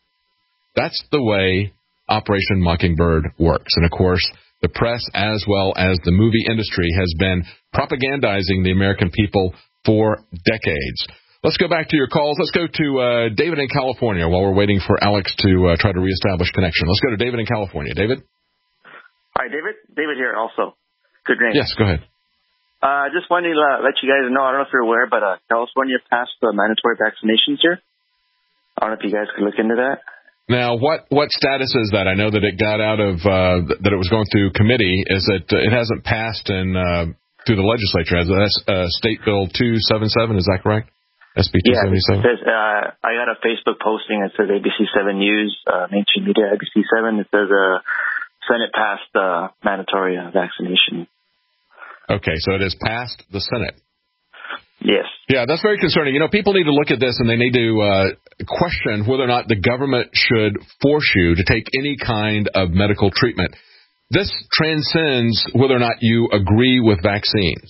[SPEAKER 3] That's the way Operation Mockingbird works. And, of course, the press, as well as the movie industry, has been propagandizing the American people for decades. Let's go back to your calls. Let's go to David in California while we're waiting for Alex to try to reestablish connection. Let's go to David in California. David?
[SPEAKER 6] Hi, David. David here also. Good name.
[SPEAKER 3] Yes, go ahead.
[SPEAKER 6] Just wanted to let you guys know, I don't know if you're aware, but California passed the mandatory vaccinations here. I don't know if you guys could look into that.
[SPEAKER 3] Now, what status is that? I know that it got out of that it was going through committee. Is it hasn't passed through the legislature? That's State Bill 277. Is that correct? SB 277.
[SPEAKER 6] Yeah, it says, I got a Facebook posting. It says ABC7 News, mainstream media, ABC7. It says Senate passed mandatory vaccination.
[SPEAKER 3] Okay, so it has passed the Senate.
[SPEAKER 6] Yes.
[SPEAKER 3] Yeah, that's very concerning. You know, people need to look at this and they need to question whether or not the government should force you to take any kind of medical treatment. This transcends whether or not you agree with vaccines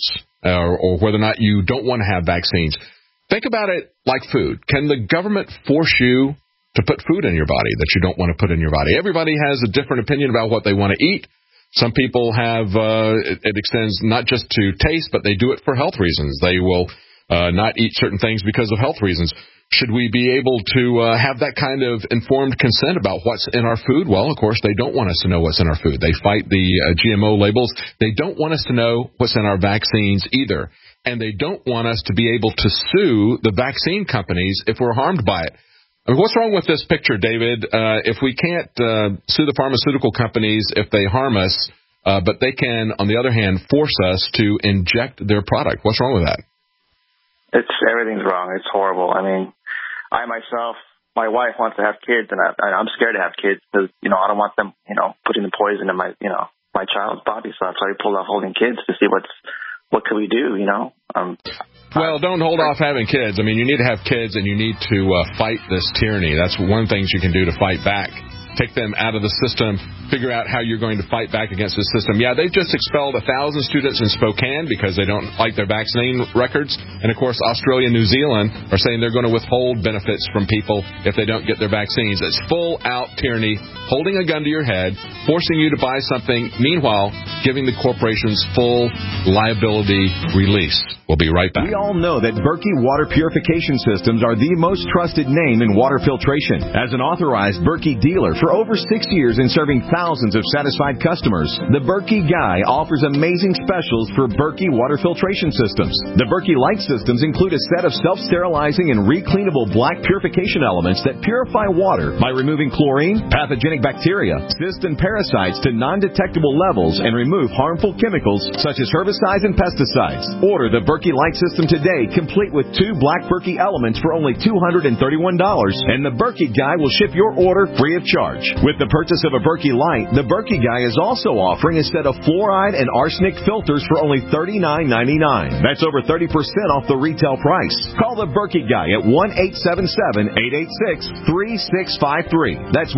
[SPEAKER 3] or whether or not you don't want to have vaccines. Think about it like food. Can the government force you to put food in your body that you don't want to put in your body? Everybody has a different opinion about what they want to eat. Some people have it extends not just to taste, but they do it for health reasons. They will not eat certain things because of health reasons. Should we be able to have that kind of informed consent about what's in our food? Well, of course, they don't want us to know what's in our food. They fight the GMO labels. They don't want us to know what's in our vaccines either. And they don't want us to be able to sue the vaccine companies if we're harmed by it. I mean, what's wrong with this picture, David? If we can't sue the pharmaceutical companies if they harm us, but they can, on the other hand, force us to inject their product. What's wrong with that?
[SPEAKER 6] Everything's wrong. It's horrible. I mean, I myself, my wife wants to have kids, and I'm scared to have kids because, I don't want them, putting the poison in my, my child's body. So that's why we pulled off holding kids to see what can we do,
[SPEAKER 3] Well, don't hold off having kids. I mean, you need to have kids, and you need to fight this tyranny. That's one of the things you can do to fight back. Take them out of the system, figure out how you're going to fight back against the system. Yeah, they've just expelled 1,000 students in Spokane because they don't like their vaccine records. And, of course, Australia and New Zealand are saying they're going to withhold benefits from people if they don't get their vaccines. It's full-out tyranny, holding a gun to your head, forcing you to buy something, meanwhile giving the corporations full liability release. We'll be right back.
[SPEAKER 7] We all know that Berkey Water Purification Systems are the most trusted name in water filtration. As an authorized Berkey dealer for over 6 years and serving thousands of satisfied customers, the Berkey Guy offers amazing specials for Berkey Water Filtration Systems. The Berkey Light Systems include a set of self-sterilizing and recleanable black purification elements that purify water by removing chlorine, pathogenic bacteria, cysts, and parasites to non-detectable levels and remove harmful chemicals such as herbicides and pesticides. Order the Berkey Light System today, complete with 2 black Berkey elements for only $231, and the Berkey Guy will ship your order free of charge. With the purchase of a Berkey Light, the Berkey Guy is also offering a set of fluoride and arsenic filters for only $39.99. That's over 30% off the retail price. Call the Berkey Guy at 1-877-886-3653. That's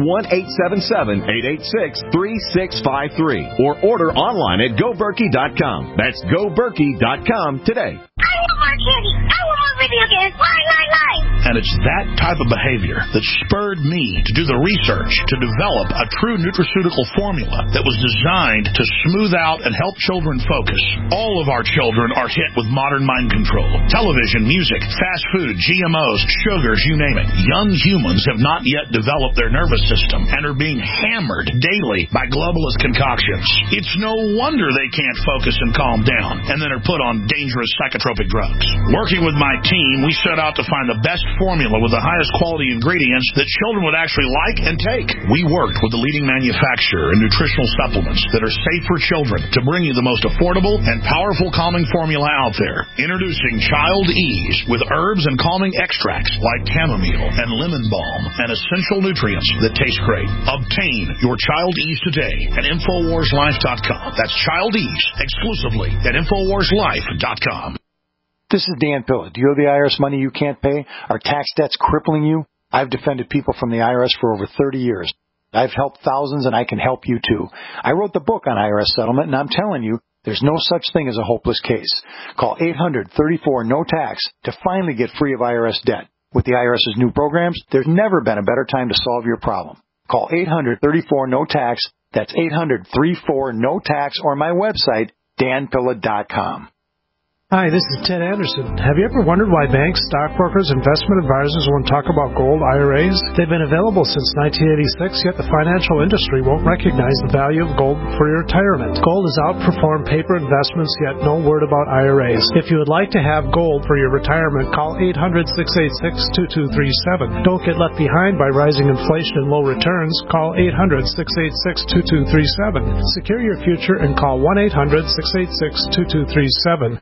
[SPEAKER 7] 1-877-886-3653. Or order online at GoBerkey.com. That's GoBerkey.com today.
[SPEAKER 19] I want more candy. I want more video games. Lie.
[SPEAKER 8] And it's that type of behavior that spurred me to do the research to develop a true nutraceutical formula that was designed to smooth out and help children focus. All of our children are hit with modern mind control. Television, music, fast food, GMOs, sugars, you name it. Young humans have not yet developed their nervous system and are being hammered daily by globalist concoctions. It's no wonder they can't focus and calm down and then are put on dangerous psychotropic drugs. Working with my team, we set out to find the best formula with the highest quality ingredients that children would actually like and take. We worked with the leading manufacturer in nutritional supplements that are safe for children to bring you the most affordable and powerful calming formula out there. Introducing Child Ease with herbs and calming extracts like chamomile and lemon balm and essential nutrients that taste great. Obtain your Child Ease today at InfoWarsLife.com. That's Child Ease exclusively at InfoWarsLife.com.
[SPEAKER 10] This is Dan Pilla. Do you owe the IRS money you can't pay? Are tax debts crippling you? I've defended people from the IRS for over 30 years. I've helped thousands, and I can help you too. I wrote the book on IRS settlement, and I'm telling you, there's no such thing as a hopeless case. Call 800-34-NO-TAX to finally get free of IRS debt. With the IRS's new programs, there's never been a better time to solve your problem. Call 800-34-NO-TAX. That's 800-34-NO-TAX, or my website, danpilla.com.
[SPEAKER 12] Hi, this is Ted Anderson. Have you ever wondered why banks, stockbrokers, investment advisors won't talk about gold IRAs? They've been available since 1986, yet the financial industry won't recognize the value of gold for your retirement. Gold has outperformed paper investments, yet no word about IRAs. If you would like to have gold for your retirement, call 800-686-2237. Don't get left behind by rising inflation and low returns. Call 800-686-2237. Secure your future and call 1-800-686-2237.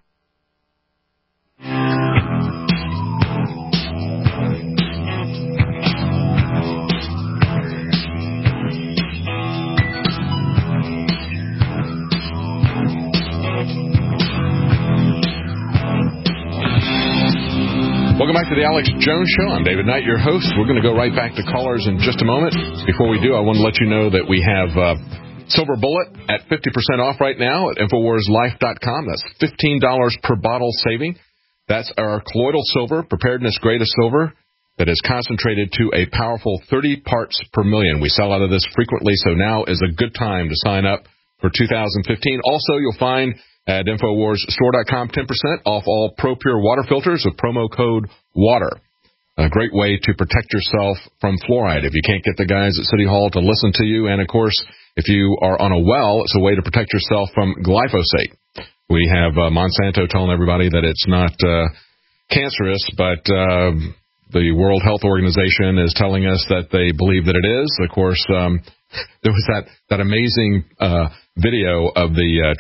[SPEAKER 3] Welcome back to the Alex Jones Show. I'm David Knight, your host. We're going to go right back to callers in just a moment. Before we do, I want to let you know that we have Silver Bullet at 50% off right now at InfoWarsLife.com. That's $15 per bottle saving. That's our colloidal silver, preparedness grade of silver, that is concentrated to a powerful 30 parts per million. We sell out of this frequently, so now is a good time to sign up for 2015. Also, you'll find at InfoWarsStore.com 10% off all ProPure water filters with promo code WATER. A great way to protect yourself from fluoride if you can't get the guys at City Hall to listen to you. And, of course, if you are on a well, it's a way to protect yourself from glyphosate. We have Monsanto telling everybody that it's not cancerous, but the World Health Organization is telling us that they believe that it is. Of course, there was that amazing video of the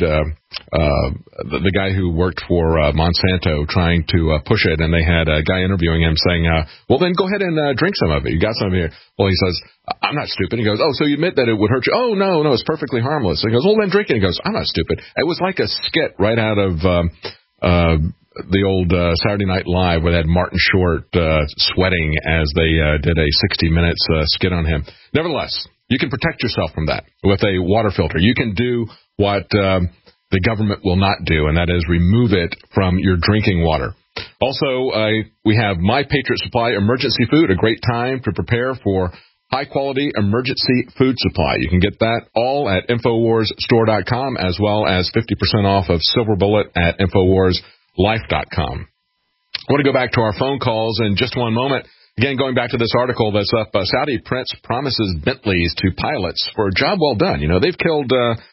[SPEAKER 3] the guy who worked for Monsanto trying to push it, and they had a guy interviewing him saying, well, then go ahead and drink some of it. You got some here. Well, he says, I'm not stupid. He goes, oh, so you admit that it would hurt you? Oh, no, it's perfectly harmless. He goes, well, then drink it. He goes, I'm not stupid. It was like a skit right out of the old Saturday Night Live where they had Martin Short sweating as they did a 60 Minutes skit on him. Nevertheless, you can protect yourself from that with a water filter. You can do what the government will not do, and that is remove it from your drinking water. Also, we have My Patriot Supply Emergency Food, a great time to prepare for high-quality emergency food supply. You can get that all at InfoWarsStore.com, as well as 50% off of Silver Bullet at InfoWarsLife.com. I want to go back to our phone calls in just one moment. Again, going back to this article that's up, Saudi prince promises Bentleys to pilots for a job well done. You know, they've killed,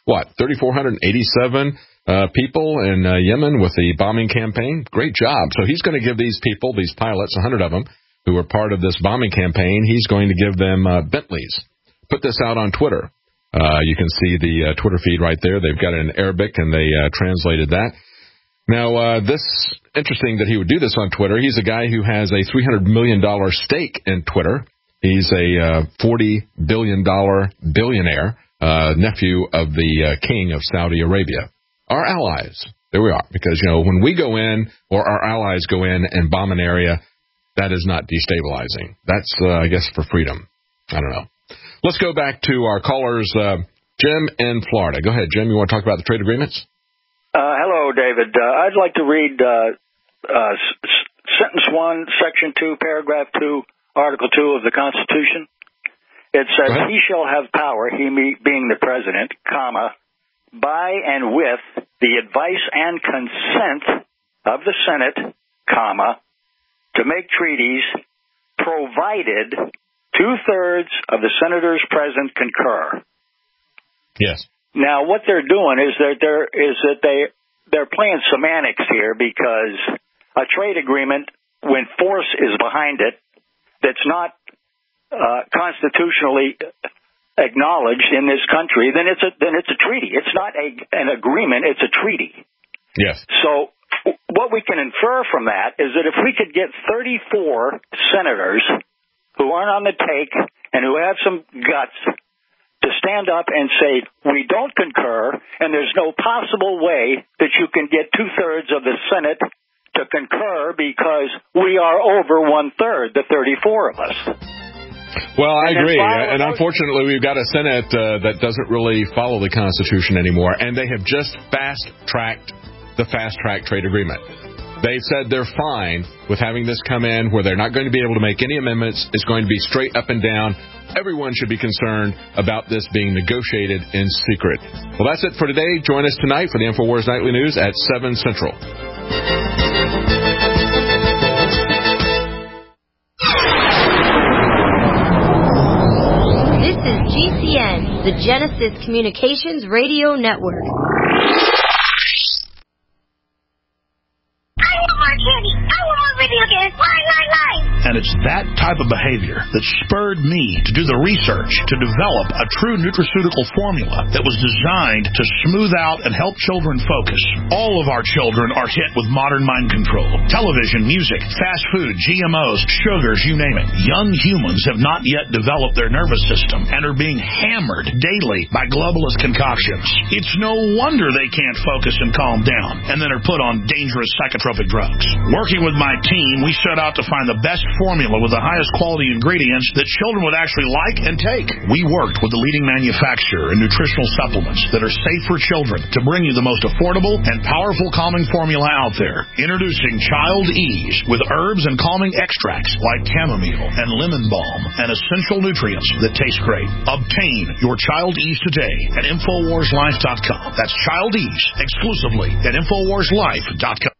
[SPEAKER 3] 3,487 people in Yemen with the bombing campaign. Great job. So he's going to give these people, these pilots, 100 of them, who were part of this bombing campaign, he's going to give them Bentleys. Put this out on Twitter. You can see the Twitter feed right there. They've got it in Arabic, and they translated that. Now, this interesting that he would do this on Twitter. He's a guy who has a $300 million stake in Twitter. He's a $40 billion billionaire, nephew of the king of Saudi Arabia. Our allies. There we are. Because, you know, when we go in or our allies go in and bomb an area, that is not destabilizing. That's, I guess, for freedom. I don't know. Let's go back to our callers. Jim in Florida. Go ahead, Jim. You want to talk about the trade agreements?
[SPEAKER 11] Hello, David. I'd like to read Sentence 1, Section 2, Paragraph 2, Article 2 of the Constitution. It says, he shall have power, he being the president, comma, by and with the advice and consent of the Senate, comma, to make treaties, provided 2/3 of the senators present concur.
[SPEAKER 3] Yes.
[SPEAKER 11] Now, what they're doing is that they're playing semantics here, because a trade agreement, when force is behind it, that's not constitutionally acknowledged in this country, then it's a treaty. It's not an agreement; it's a treaty.
[SPEAKER 3] Yes.
[SPEAKER 11] So what we can infer from that is that if we could get 34 senators who aren't on the take and who have some guts to stand up and say, we don't concur, and there's no possible way that you can get 2/3 of the Senate to concur because we are over 1/3, the 34 of us.
[SPEAKER 3] Well, I agree. And unfortunately, we've got a Senate that doesn't really follow the Constitution anymore, and they have just fast-tracked the fast-track trade agreement. They said they're fine with having this come in where they're not going to be able to make any amendments. It's going to be straight up and down. Everyone should be concerned about this being negotiated in secret. Well, that's it for today. Join us tonight for the InfoWars Nightly News at 7 Central.
[SPEAKER 13] This is GCN, the Genesis Communications Radio Network.
[SPEAKER 8] And it's that type of behavior that spurred me to do the research to develop a true nutraceutical formula that was designed to smooth out and help children focus. All of our children are hit with modern mind control. Television, music, fast food, GMOs, sugars, you name it. Young humans have not yet developed their nervous system and are being hammered daily by globalist concoctions. It's no wonder they can't focus and calm down and then are put on dangerous psychotropic drugs. Working with my team team, we set out to find the best formula with the highest quality ingredients that children would actually like and take. We worked with the leading manufacturer in nutritional supplements that are safe for children to bring you the most affordable and powerful calming formula out there. Introducing Child Ease with herbs and calming extracts like chamomile and lemon balm and essential nutrients that taste great. Obtain your Child Ease today at InfoWarsLife.com. That's Child Ease exclusively at InfoWarsLife.com.